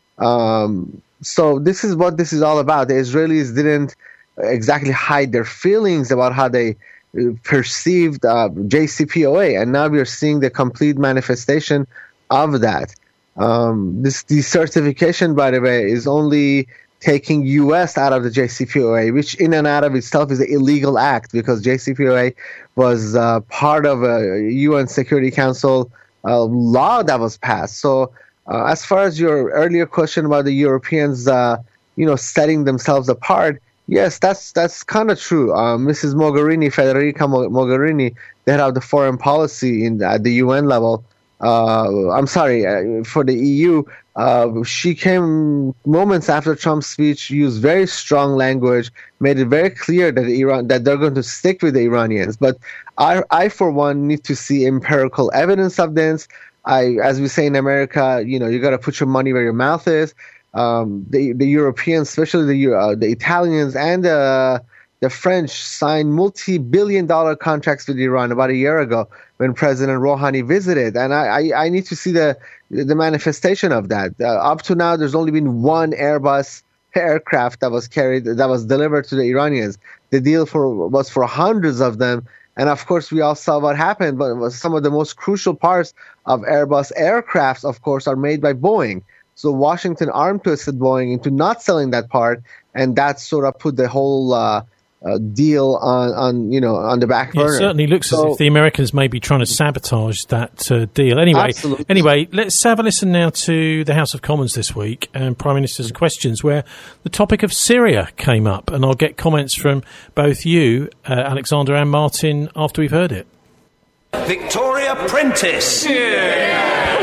Um, so this is what this is all about. The Israelis didn't exactly hide their feelings about how they perceived uh, J C P O A, and now we are seeing the complete manifestation of that. Um, this decertification, by the way, is only taking U S out of the J C P O A, which in and out of itself is an illegal act, because J C P O A was uh, part of a U N Security Council uh, law that was passed. So uh, as far as your earlier question about the Europeans, uh, you know, setting themselves apart, yes, that's that's kind of true. Uh, Missus Mogherini, Federica Mogherini, the head of the foreign policy in at the U N level. Uh, I'm sorry, uh, for the E U, uh, she came moments after Trump's speech, used very strong language, made it very clear that Iran that they're going to stick with the Iranians. But I, I for one, need to see empirical evidence of this. I, as we say in America, you know, you got to put your money where your mouth is. Um, the the Europeans, especially the uh, the Italians and the the French, signed multi-billion dollar contracts with Iran about a year ago when President Rouhani visited, and I, I, I need to see the the manifestation of that. Uh, up to now, there's only been one Airbus aircraft that was carried that was delivered to the Iranians. The deal for was for hundreds of them, and of course we all saw what happened. But some of the most crucial parts of Airbus aircrafts, of course, are made by Boeing. So Washington arm twisted Boeing into not selling that part, and that sort of put the whole uh, uh, deal on, on, you know, on the back burner. It certainly looks so, as if the Americans may be trying to sabotage that uh, deal. Anyway, absolutely. anyway, let's have a listen now to the House of Commons this week and Prime Minister's questions, where the topic of Syria came up, and I'll get comments from both you, uh, Alexander, and Martin after we've heard it. Victoria Prentice. Yeah.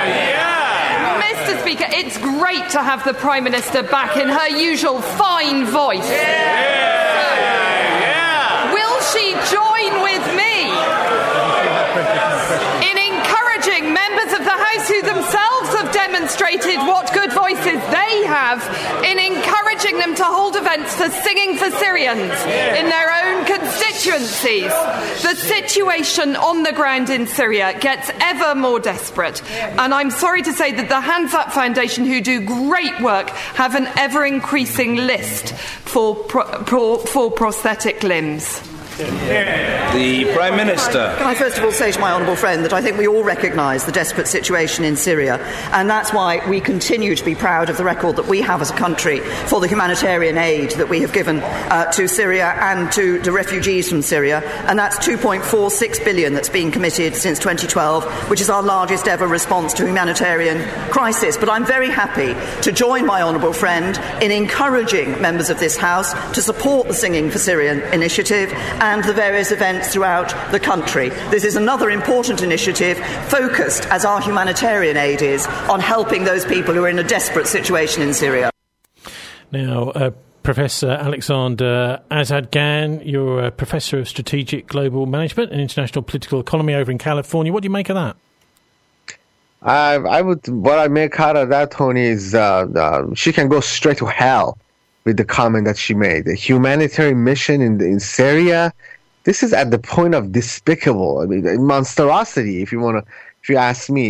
Mister Speaker, it's great to have the Prime Minister back in her usual fine voice. Yeah. Yeah. Will she join with me in encouraging members of the House who themselves have demonstrated what good voices they have in encouraging them to hold events for Singing for Syrians in their own constituencies? The situation on the ground in Syria gets ever more desperate, and I'm sorry to say that the Hands Up Foundation, who do great work, have an ever-increasing list for, pro- pro- for prosthetic limbs. The Prime Minister. Can I first of all say to my honourable friend that I think we all recognise the desperate situation in Syria, and that's why we continue to be proud of the record that we have as a country for the humanitarian aid that we have given uh, to Syria and to the refugees from Syria, and that's two point four six billion that's been committed since twenty twelve, which is our largest ever response to a humanitarian crisis. But I'm very happy to join my honourable friend in encouraging members of this House to support the Singing for Syrian initiative and the various events throughout the country. This is another important initiative focused, as our humanitarian aid is, on helping those people who are in a desperate situation in Syria. Now, uh, Professor Alexander Azadgan, you're a Professor of Strategic Global Management and International Political Economy over in California. What do you make of that? I, I would. What I make out of that, Tony, is uh, uh, she can go straight to hell with the comment that she made. The humanitarian mission in, in Syria, this is at the point of despicable, I mean, monstrosity, if you want to, if you ask me.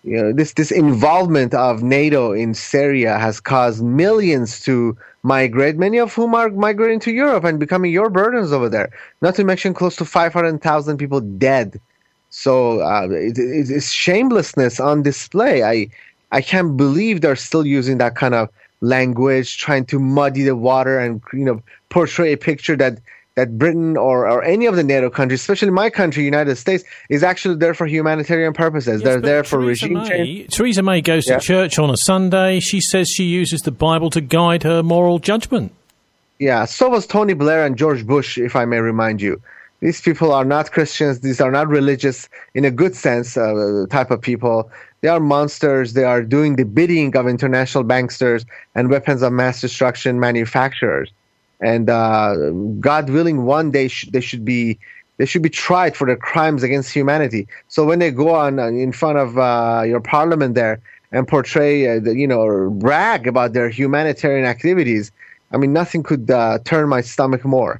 you know, this this involvement of NATO in Syria has caused millions to migrate, many of whom are migrating to Europe and becoming your burdens over there. Not to mention close to five hundred thousand people dead. So uh, it, it, it's shamelessness on display. I I can't believe they're still using that kind of language, trying to muddy the water and, you know, portray a picture that that Britain or, or any of the NATO countries, especially my country, United States, is actually there for humanitarian purposes. Yes, They're there for Theresa regime May, change. Theresa May goes yeah. to church on a Sunday. She says she uses the Bible to guide her moral judgment. Yeah, so was Tony Blair and George Bush, if I may remind you. These people are not Christians. These are not religious in a good sense uh, type of people. They are monsters. They are doing the bidding of international banksters and weapons of mass destruction manufacturers. And uh, God willing, one day sh- they should be they should be tried for their crimes against humanity. So when they go on uh, in front of uh, your parliament there and portray, uh, the, you know, or brag about their humanitarian activities, I mean, nothing could uh, turn my stomach more.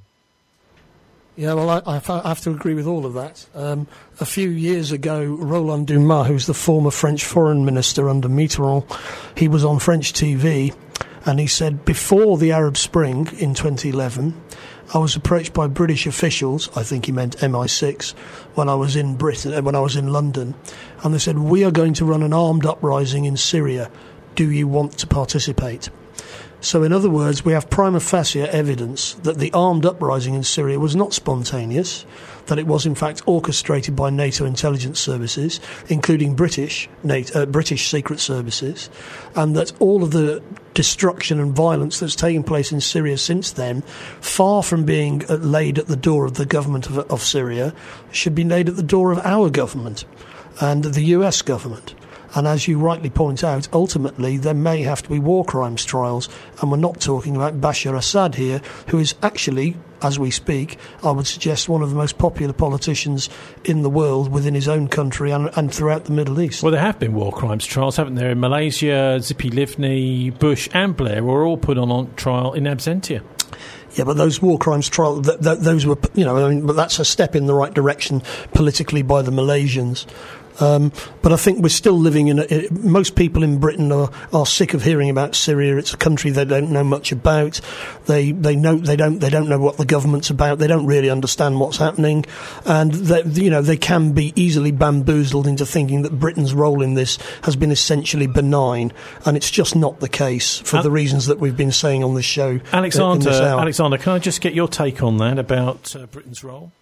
Yeah, well, I, I have to agree with all of that. Um, a few years ago, Roland Dumas, who's the former French foreign minister under Mitterrand, he was on French T V. And he said, before the Arab Spring in twenty eleven, I was approached by British officials, I think he meant M I six, when I was in Britain, when I was in London, and they said, we are going to run an armed uprising in Syria. Do you want to participate? So in other words, we have prima facie evidence that the armed uprising in Syria was not spontaneous, that it was in fact orchestrated by NATO intelligence services, including British NATO, uh, British secret services, and that all of the destruction and violence that's taken place in Syria since then, far from being uh, laid at the door of the government of, of Syria, should be laid at the door of our government and the U S government. And as you rightly point out, ultimately there may have to be war crimes trials, and we're not talking about Bashar Assad here, who is actually, as we speak, I would suggest one of the most popular politicians in the world within his own country and, and throughout the Middle East. Well, there have been war crimes trials, haven't there? In Malaysia, Zippy Livni, Bush and Blair were all put on, on trial in absentia. Yeah, but those war crimes trials, th- th- those were, you know, I mean, but that's a step in the right direction politically by the Malaysians. Um, but I think we're still living in a, most people in Britain are, are sick of hearing about Syria. It's a country they don't know much about. They they know they don't they don't know what the government's about. They don't really understand what's happening, and they, you know they can be easily bamboozled into thinking that Britain's role in this has been essentially benign, and it's just not the case for uh, the reasons that we've been saying on the show. Alexander, Alexander, can I just get your take on that about uh, Britain's role?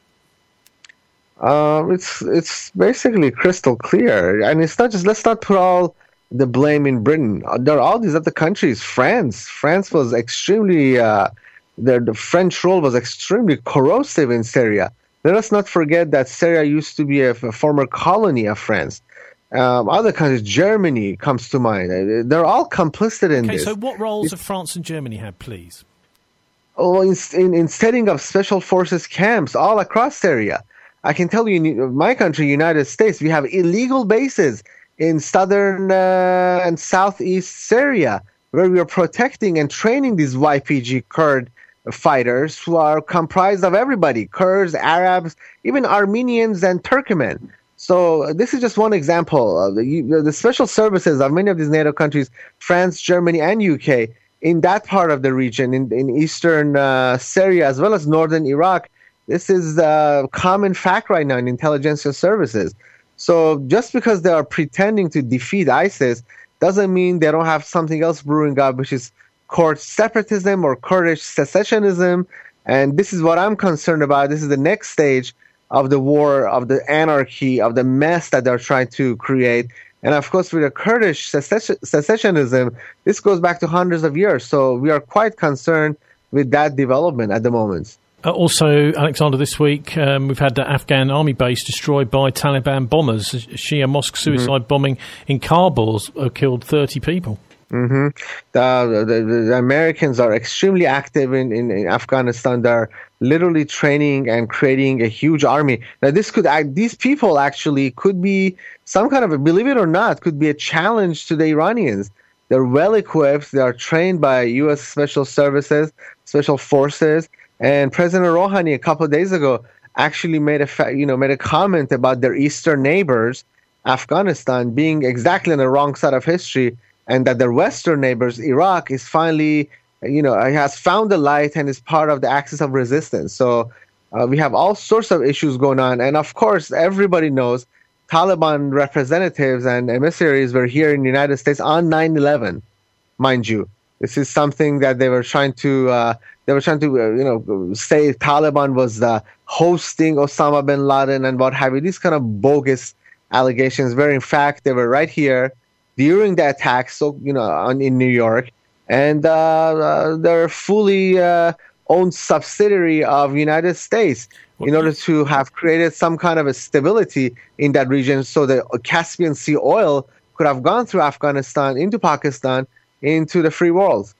Um, it's it's basically crystal clear, and it's not just. Let's not put all the blame in Britain. There are all these other countries. France, France was extremely. Uh, the, the French role was extremely corrosive in Syria. Let us not forget that Syria used to be a, a former colony of France. Um, other countries, Germany comes to mind. They're all complicit in okay, this. So, what roles have France and Germany had, please? Oh, in, in, in setting up special forces camps all across Syria. I can tell you, in my country, United States, we have illegal bases in southern uh, and southeast Syria where we are protecting and training these Y P G Kurd fighters who are comprised of everybody, Kurds, Arabs, even Armenians and Turkmen. So this is just one example of the, the special services of many of these NATO countries, France, Germany, and U K, in that part of the region, in, in eastern uh, Syria, as well as northern Iraq. This is a common fact right now in intelligence services. So just because they are pretending to defeat ISIS doesn't mean they don't have something else brewing up, which is Kurd separatism or Kurdish secessionism. And this is what I'm concerned about. This is the next stage of the war, of the anarchy, of the mess that they're trying to create. And of course, with the Kurdish secessionism, this goes back to hundreds of years. So we are quite concerned with that development at the moment. Uh, also, Alexander, this week um, we've had the Afghan army base destroyed by Taliban bombers. A Shia mosque suicide mm-hmm. bombing in Kabul uh, killed thirty people. Mm-hmm. The, the, the Americans are extremely active in, in, in Afghanistan. They're literally training and creating a huge army. Now, this could these people actually could be some kind of a, believe it or not, could be a challenge to the Iranians. They're well equipped. They are trained by U S Special Services, Special Forces. And President Rouhani a couple of days ago actually made a fa- you know made a comment about their eastern neighbors Afghanistan being exactly on the wrong side of history, and that their Western neighbors, Iraq, is finally, you know, has found the light and is part of the axis of resistance. So uh, we have all sorts of issues going on. And of course, everybody knows Taliban representatives and emissaries were here in the United States on nine eleven, mind you. This is something that they were trying to, uh, they were trying to, uh, you know, say Taliban was uh, hosting Osama bin Laden and what have you. These kind of bogus allegations, where in fact they were right here during the attack, so you know, on, in New York, and uh, uh, they're fully uh, owned subsidiary of United States in order to have created some kind of a stability in that region, so the Caspian Sea oil could have gone through Afghanistan into Pakistan into the free world.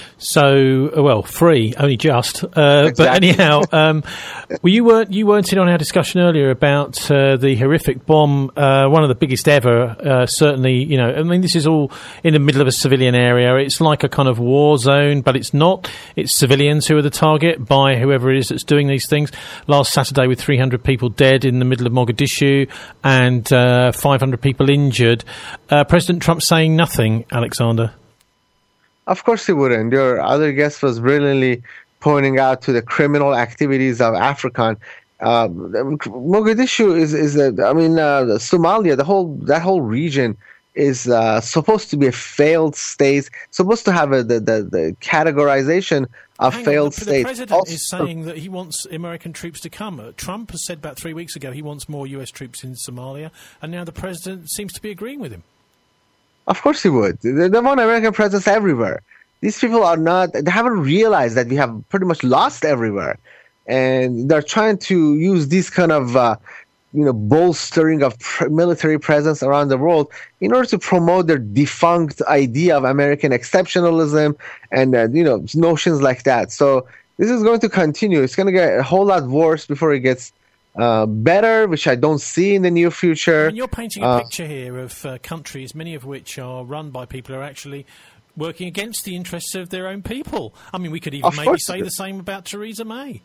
So, well, free, only just. Uh, exactly. But anyhow, um, well, you weren't you weren't in on our discussion earlier about uh, the horrific bomb, uh, one of the biggest ever. Uh, certainly, you know, I mean, this is all in the middle of a civilian area. It's like a kind of war zone, but it's not. It's civilians who are the target by whoever it is that's doing these things. Last Saturday, with three hundred people dead in the middle of Mogadishu and uh, five hundred people injured. Uh, President Trump saying nothing, Alexander. Of course he wouldn't. Your other guest was brilliantly pointing out to the criminal activities of African. Uh, Mogadishu is, is a, I mean, uh, Somalia, the whole that whole region is uh, supposed to be a failed state, supposed to have a, the, the, the categorization of Hang failed on, the, states. The president also, is saying that he wants American troops to come. Uh, Trump has said about three weeks ago he wants more U S troops in Somalia, and now the president seems to be agreeing with him. Of course he would. They want American presence everywhere. These people are not, they haven't realized that we have pretty much lost everywhere. And they're trying to use this kind of, uh, you know, bolstering of pr- military presence around the world in order to promote their defunct idea of American exceptionalism and, uh, you know, notions like that. So this is going to continue. It's going to get a whole lot worse before it gets Uh, better, which I don't see in the near future. I mean, you're painting a uh, picture here of uh, countries, many of which are run by people who are actually working against the interests of their own people. I mean, we could even maybe say the same about Theresa May.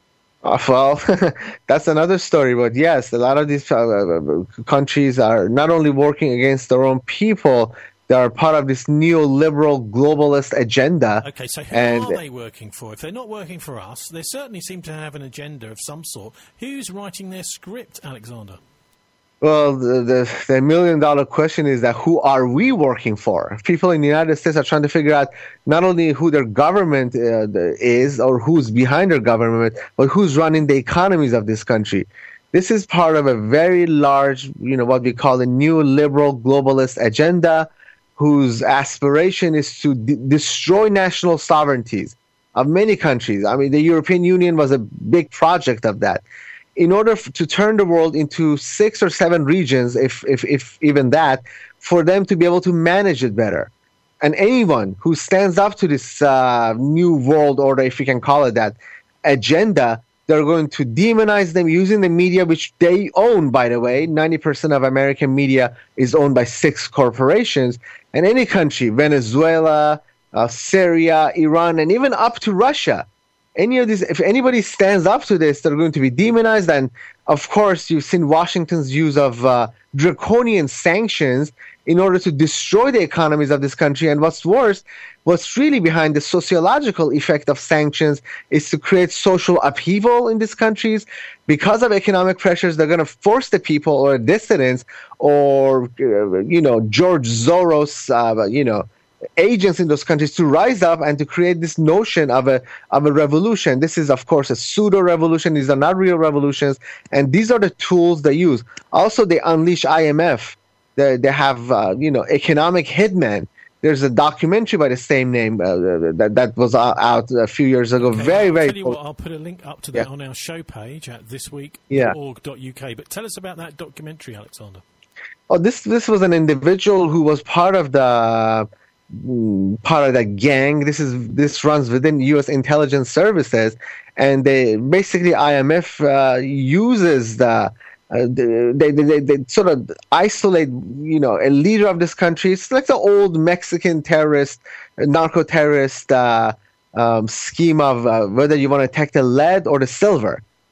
Uh, well, that's another story. But yes, a lot of these uh, countries are not only working against their own people, they are part of this neoliberal globalist agenda. Okay, so who and are they working for? If they're not working for us, they certainly seem to have an agenda of some sort. Who's writing their script, Alexander? Well, the, the, the million-dollar question is that who are we working for? People in the United States are trying to figure out not only who their government uh, is or who's behind their government, but who's running the economies of this country. This is part of a very large, you know, what we call a new liberal globalist agenda, whose aspiration is to d- destroy national sovereignties of many countries. I mean, the European Union was a big project of that. In order f- to turn the world into six or seven regions, if, if, if even that, for them to be able to manage it better. And anyone who stands up to this uh, new world order, if you can call it that, agenda, they're going to demonize them using the media, which they own, by the way. ninety percent of American media is owned by six corporations. And any country, Venezuela, uh, Syria, Iran, and even up to Russia, any of these, if anybody stands up to this, they're going to be demonized. And of course, you've seen Washington's use of uh, draconian sanctions in order to destroy the economies of this country. And what's worse, what's really behind the sociological effect of sanctions is to create social upheaval in these countries. Because of economic pressures, they're going to force the people or dissidents or, uh, you know, George Soros, uh, you know, agents in those countries to rise up and to create this notion of a of a revolution. This is, of course, a pseudo-revolution. These are not real revolutions. And these are the tools they use. Also, they unleash I M F. They, they have, uh, you know, economic hitmen. There's a documentary by the same name uh, that, that was out a few years ago. Okay, very, I'll very tell you what, I'll put a link up to that yeah. on our show page at this week yeah. dot org dot U K. But tell us about that documentary, Alexander. Oh, this this was an individual who was part of the part of the gang. This is this runs within U S intelligence services, and they basically I M F uh, uses the. Uh, they, they, they, they sort of isolate, you know, a leader of this country. It's like the old Mexican terrorist, narco-terrorist uh, um, scheme of uh, whether you want to take the lead or the silver.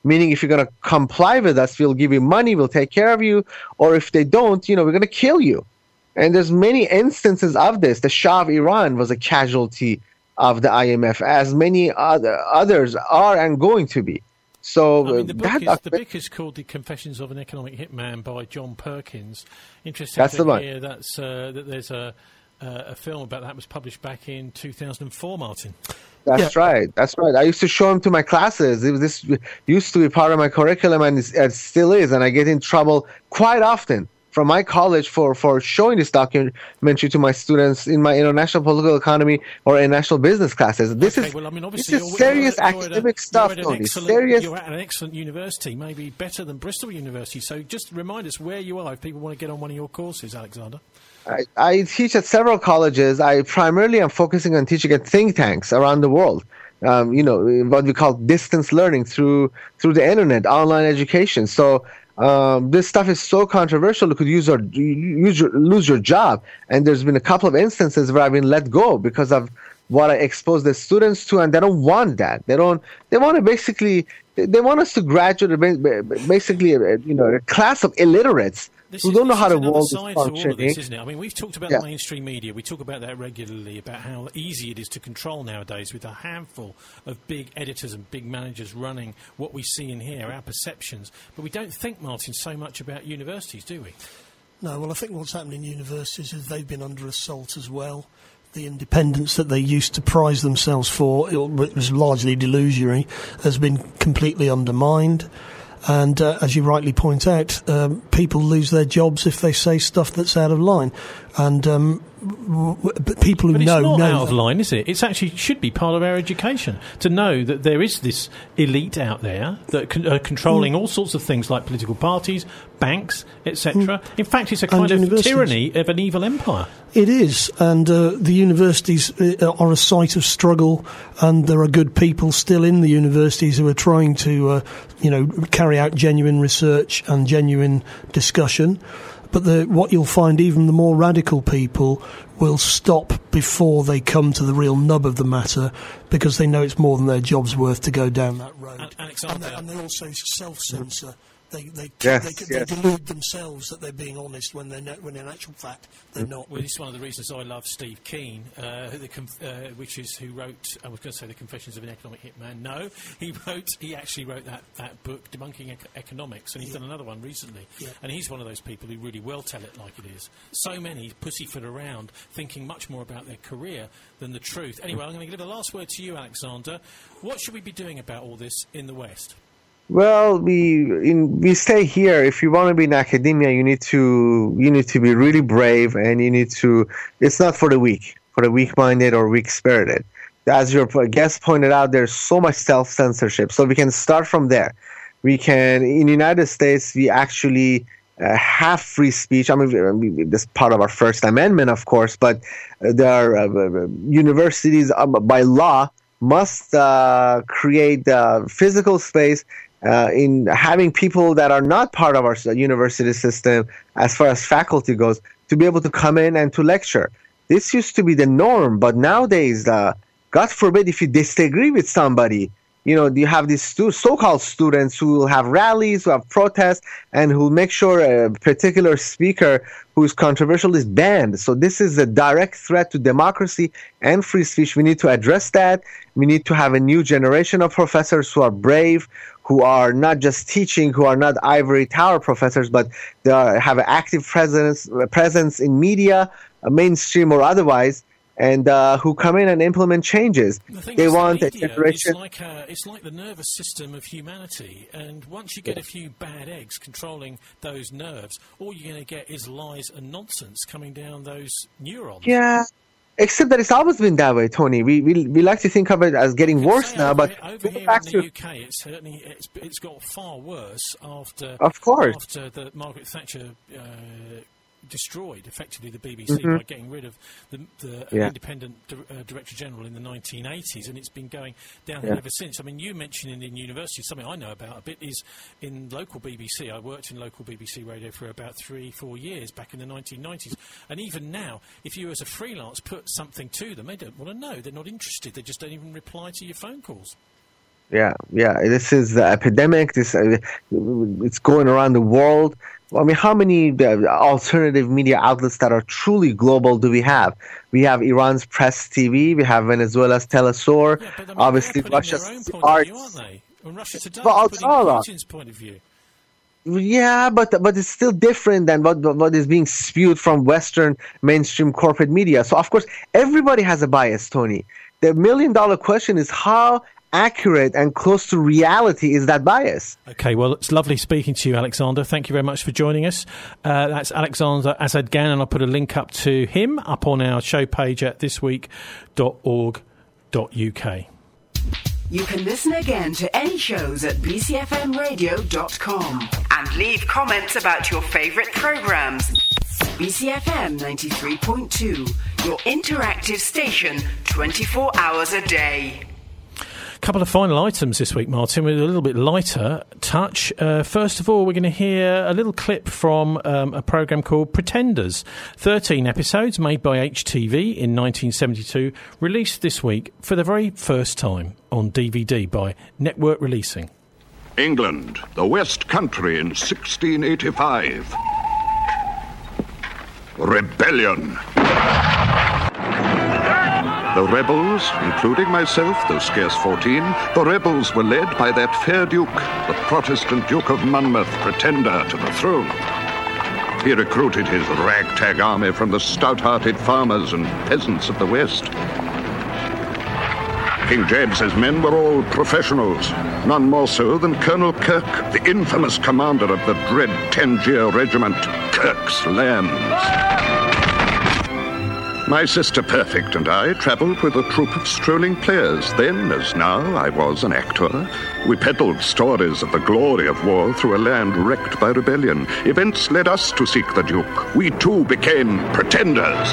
meaning if you're going to comply with us, we'll give you money, we'll take care of you, or if they don't, you know, we're going to kill you. And there's many instances of this. The Shah of Iran was a casualty of the I M F, as many other, others are and going to be. So I mean, the, book that, is, the book is called The Confessions of an Economic Hitman by John Perkins. Interesting that's to the one. hear that's, uh, that there's a, uh, a film about that was published back in two thousand four, Martin. That's yeah. right. That's right. I used to show him to my classes. It was, this used to be part of my curriculum, and it still is. And I get in trouble quite often from my college for, for showing this documentary to my students in my international political economy or international business classes. This okay, is well, I mean, this is serious you're, you're academic a, stuff, you're Tony. Excellent, serious. You're at an excellent university, maybe better than Bristol University. So just remind us where you are if people want to get on one of your courses, Alexander. I, I teach at several colleges. I primarily am focusing on teaching at think tanks around the world. Um, you know, what we call distance learning through through the internet, online education. So um, this stuff is so controversial, you could use or use your, lose your job. And there's been a couple of instances where I've been let go because of what I expose the students to, and they don't want that. They don't. They want to basically. They want us to graduate basically, you know, a class of illiterates. This who is, don't know how to world is functioning. All of this, isn't it? I mean, we've talked about yeah. the mainstream media. We talk about that regularly, about how easy it is to control nowadays with a handful of big editors and big managers running what we see and hear, our perceptions. But we don't think, Martin, so much about universities, do we? No, well, I think what's happening in universities is they've been under assault as well. The independence that they used to prize themselves for, it was largely delusionary, has been completely undermined. And uh, as you rightly point out, um, people lose their jobs if they say stuff that's out of line. And um, w- w- people who but know it's not know out of that. line, is it? It's actually should be part of our education to know that there is this elite out there that con- are controlling mm. all sorts of things like political parties, banks, et cetera. Mm. In fact, it's a kind and of tyranny of an evil empire. It is, and uh, the universities are a site of struggle, and there are good people still in the universities who are trying to, uh, you know, carry out genuine research and genuine discussion. But the, what you'll find, even the more radical people will stop before they come to the real nub of the matter, because they know it's more than their job's worth to go down that road. And, Alexander, and, they, and they also self-censor. They they, yes, they, yes. they delude themselves that they're being honest when they're not, when in actual fact they're not. Well, this is one of the reasons I love Steve Keen, uh, the conf- uh, which is who wrote. I was going to say The Confessions of an Economic Hitman. No, he wrote. He actually wrote that, that book, Debunking Ec- Economics, and he's yeah. done another one recently. Yeah. And he's one of those people who really well tell it like it is. So many pussyfoot around, thinking much more about their career than the truth. Anyway, I'm going to give the last word to you, Alexander. What should we be doing about all this in the West? Well, we in, we stay here. If you want to be in academia, you need to you need to be really brave, and you need to. It's not for the weak, for the weak-minded or weak-spirited. As your guest pointed out, there's so much self-censorship. So we can start from there. We can in the United States, we actually uh, have free speech. I mean, this is part of our First Amendment, of course, but there are uh, universities uh, by law must uh, create uh, physical space. Uh, in having people that are not part of our university system, as far as faculty goes, to be able to come in and to lecture. This used to be the norm, but nowadays, uh, God forbid, if you disagree with somebody, you know, you have these stu- so-called students who will have rallies, who have protests, and who make sure a particular speaker who is controversial is banned. So this is a direct threat to democracy and free speech. We need to address that. We need to have a new generation of professors who are brave, who are not just teaching, who are not ivory tower professors, but they are, have an active presence presence in media, uh, mainstream or otherwise, and uh, who come in and implement changes. The they is want the a generation. It's like, a, it's like the nervous system of humanity, and once you get a few bad eggs controlling those nerves, all you're going to get is lies and nonsense coming down those neurons. Yeah. Except that it's always been that way, Tony. We we, we like to think of it as getting worse now, over, but over here in the U K, it's certainly it's, it's got far worse after of course after the Margaret Thatcher uh, destroyed effectively the B B C mm-hmm. by getting rid of the, the yeah. independent di- uh, director general in the nineteen eighties, and it's been going down yeah. ever since. I mean, you mentioned in university, something I know about a bit is in local B B C. I worked in local B B C radio for about three, four years back in the nineteen nineties, and even now, if you as a freelance put something to them, they don't want to know. They're not interested. They just don't even reply to your phone calls. Yeah, yeah. This is the epidemic. This uh, it's going around the world. I mean, how many uh, alternative media outlets that are truly global do we have? We have Iran's Press T V. We have Venezuela's Telesur. Yeah, but, I mean, obviously, Russia's Arts. View, aren't they? Well, Russia Today But is putting I'll- Putin's point of view. Yeah, but but it's still different than what what is being spewed from Western mainstream corporate media. So of course, everybody has a bias, Tony. The million dollar question is how accurate and close to reality is that bias? Okay, well, it's lovely speaking to you, Alexander. Thank you very much for joining us. Uh, that's Alexander Azadgan, and I'll put a link up to him up on our show page at this week dot org dot U K. You can listen again to any shows at b c f m radio dot com and leave comments about your favourite programmes. B C F M ninety-three point two, your interactive station twenty-four hours a day. Couple of final items this week, Martin, with a little bit lighter touch. Uh, first of all, we're going to hear a little clip from um, a programme called Pretenders. thirteen episodes made by H T V in nineteen seventy-two, released this week for the very first time on D V D by Network Releasing. England, the West Country in sixteen eighty-five. Rebellion. The rebels, including myself, though scarce fourteen, the rebels were led by that fair duke, the Protestant Duke of Monmouth, pretender to the throne. He recruited his ragtag army from the stout-hearted farmers and peasants of the West. King James's men were all professionals, none more so than Colonel Kirk, the infamous commander of the dread Tangier Regiment, Kirk's Lambs. My sister Perfect and I travelled with a troupe of strolling players. Then, as now, I was an actor. We peddled stories of the glory of war through a land wrecked by rebellion. Events led us to seek the Duke. We too became pretenders.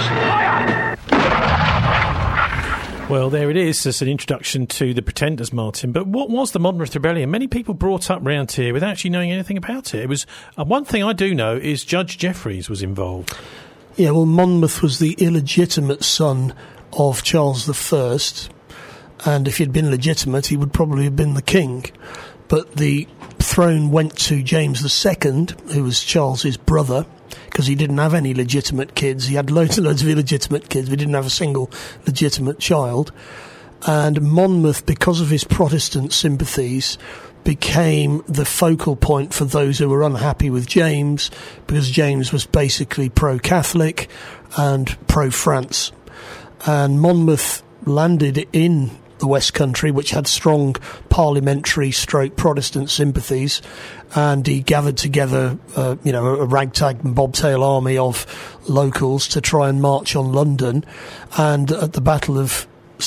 Well, there it is. As an introduction to the Pretenders, Martin. But what was the Monmouth Rebellion? Many people brought up round here without actually knowing anything about it. It was uh, one thing I do know is Judge Jeffreys was involved. Yeah, well, Monmouth was the illegitimate son of Charles the First, and if he'd been legitimate, he would probably have been the king. But the throne went to James the Second, who was Charles's brother, because he didn't have any legitimate kids. He had loads and loads of illegitimate kids, but he didn't have a single legitimate child. And Monmouth, because of his Protestant sympathies, became the focal point for those who were unhappy with James, because James was basically pro-Catholic and pro-France. And Monmouth landed in the West Country, which had strong parliamentary stroke Protestant sympathies, and he gathered together uh, you know, a ragtag and bobtail army of locals to try and march on London. And at the Battle of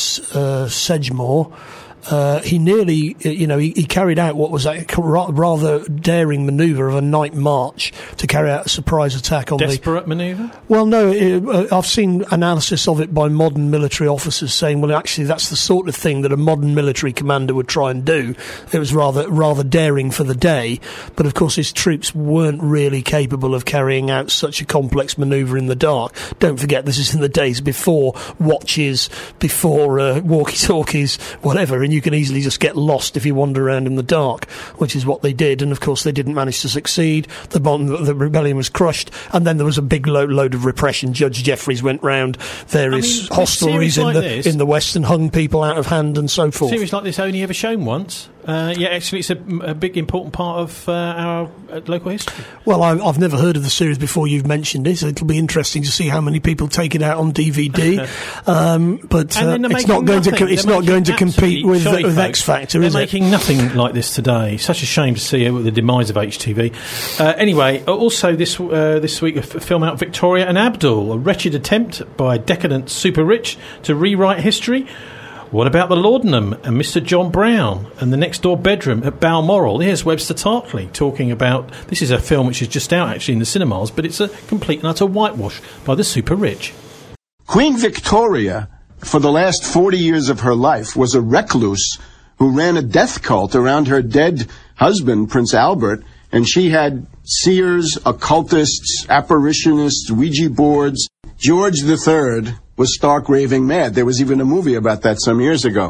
uh, Sedgemoor, Uh, he nearly, you know, he, he carried out what was a rather daring manoeuvre of a night march to carry out a surprise attack on Desperate the... Desperate manoeuvre? Well, no, it, uh, I've seen analysis of it by modern military officers saying, well, actually, that's the sort of thing that a modern military commander would try and do. It was rather rather daring for the day, but of course his troops weren't really capable of carrying out such a complex manoeuvre in the dark. Don't forget, this is in the days before watches, before uh, walkie-talkies, whatever, and you can easily just get lost if you wander around in the dark, which is what they did. And of course they didn't manage to succeed. The, the rebellion was crushed, and then there was a big load, load of repression. Judge Jeffreys went round various I mean, hostelries in like the this, in the West and hung people out of hand and so forth. Series like this only ever shown once. Uh, yeah, actually, it's a, a big, important part of uh, our uh, local history. Well, I, I've never heard of the series before you've mentioned it. So it'll be interesting to see how many people take it out on D V D. um, but uh, it's not going nothing. to. It's they're not going to compete with, uh, with X Factor, they're is it? They're making nothing like this today. Such a shame to see uh, the demise of H T V. Uh, anyway, also this uh, this week, a f- film out Victoria and Abdul, a wretched attempt by decadent super rich to rewrite history. What about the Laudanum and Mister John Brown and the next door bedroom at Balmoral? Here's Webster Tarkley talking about, this is a film which is just out actually in the cinemas, but it's a complete and utter whitewash by the super rich. Queen Victoria, for the last forty years of her life, was a recluse who ran a death cult around her dead husband, Prince Albert, and she had seers, occultists, apparitionists, Ouija boards. George the Third was stark raving mad. There was even a movie about that some years ago.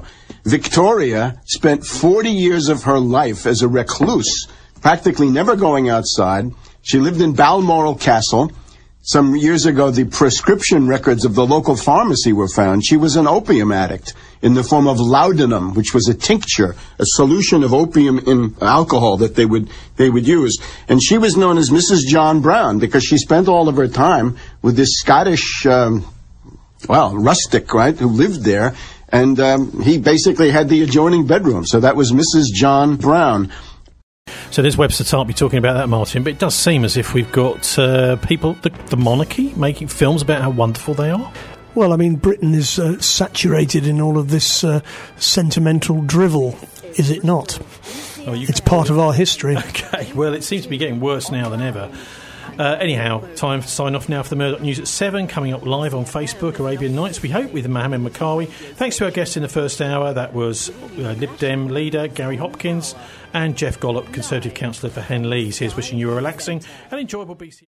Victoria spent forty years of her life as a recluse, practically never going outside. She lived in Balmoral Castle. Some years ago, the prescription records of the local pharmacy were found. She was an opium addict in the form of laudanum, which was a tincture, a solution of opium in alcohol that they would they would use. And she was known as Missus John Brown because she spent all of her time with this Scottish, um, well, rustic, right, who lived there. And um, he basically had the adjoining bedroom. So that was Missus John Brown. So there's Webster Tarpley talking about that, Martin, but it does seem as if we've got uh, people, the, the monarchy, making films about how wonderful they are. Well, I mean, Britain is uh, saturated in all of this uh, sentimental drivel, is it not? Oh, you it's part of our history. Okay, well, it seems to be getting worse now than ever. Uh, anyhow, time to sign off now for the Murdoch News at seven, coming up live on Facebook, Arabian Nights, we hope, with Mohammed Makawi. Thanks to our guests in the first hour. That was uh, Lib Dem leader Gary Hopkins and Jeff Gollop, Conservative councillor for Henleaze. Here's wishing you a relaxing and enjoyable B C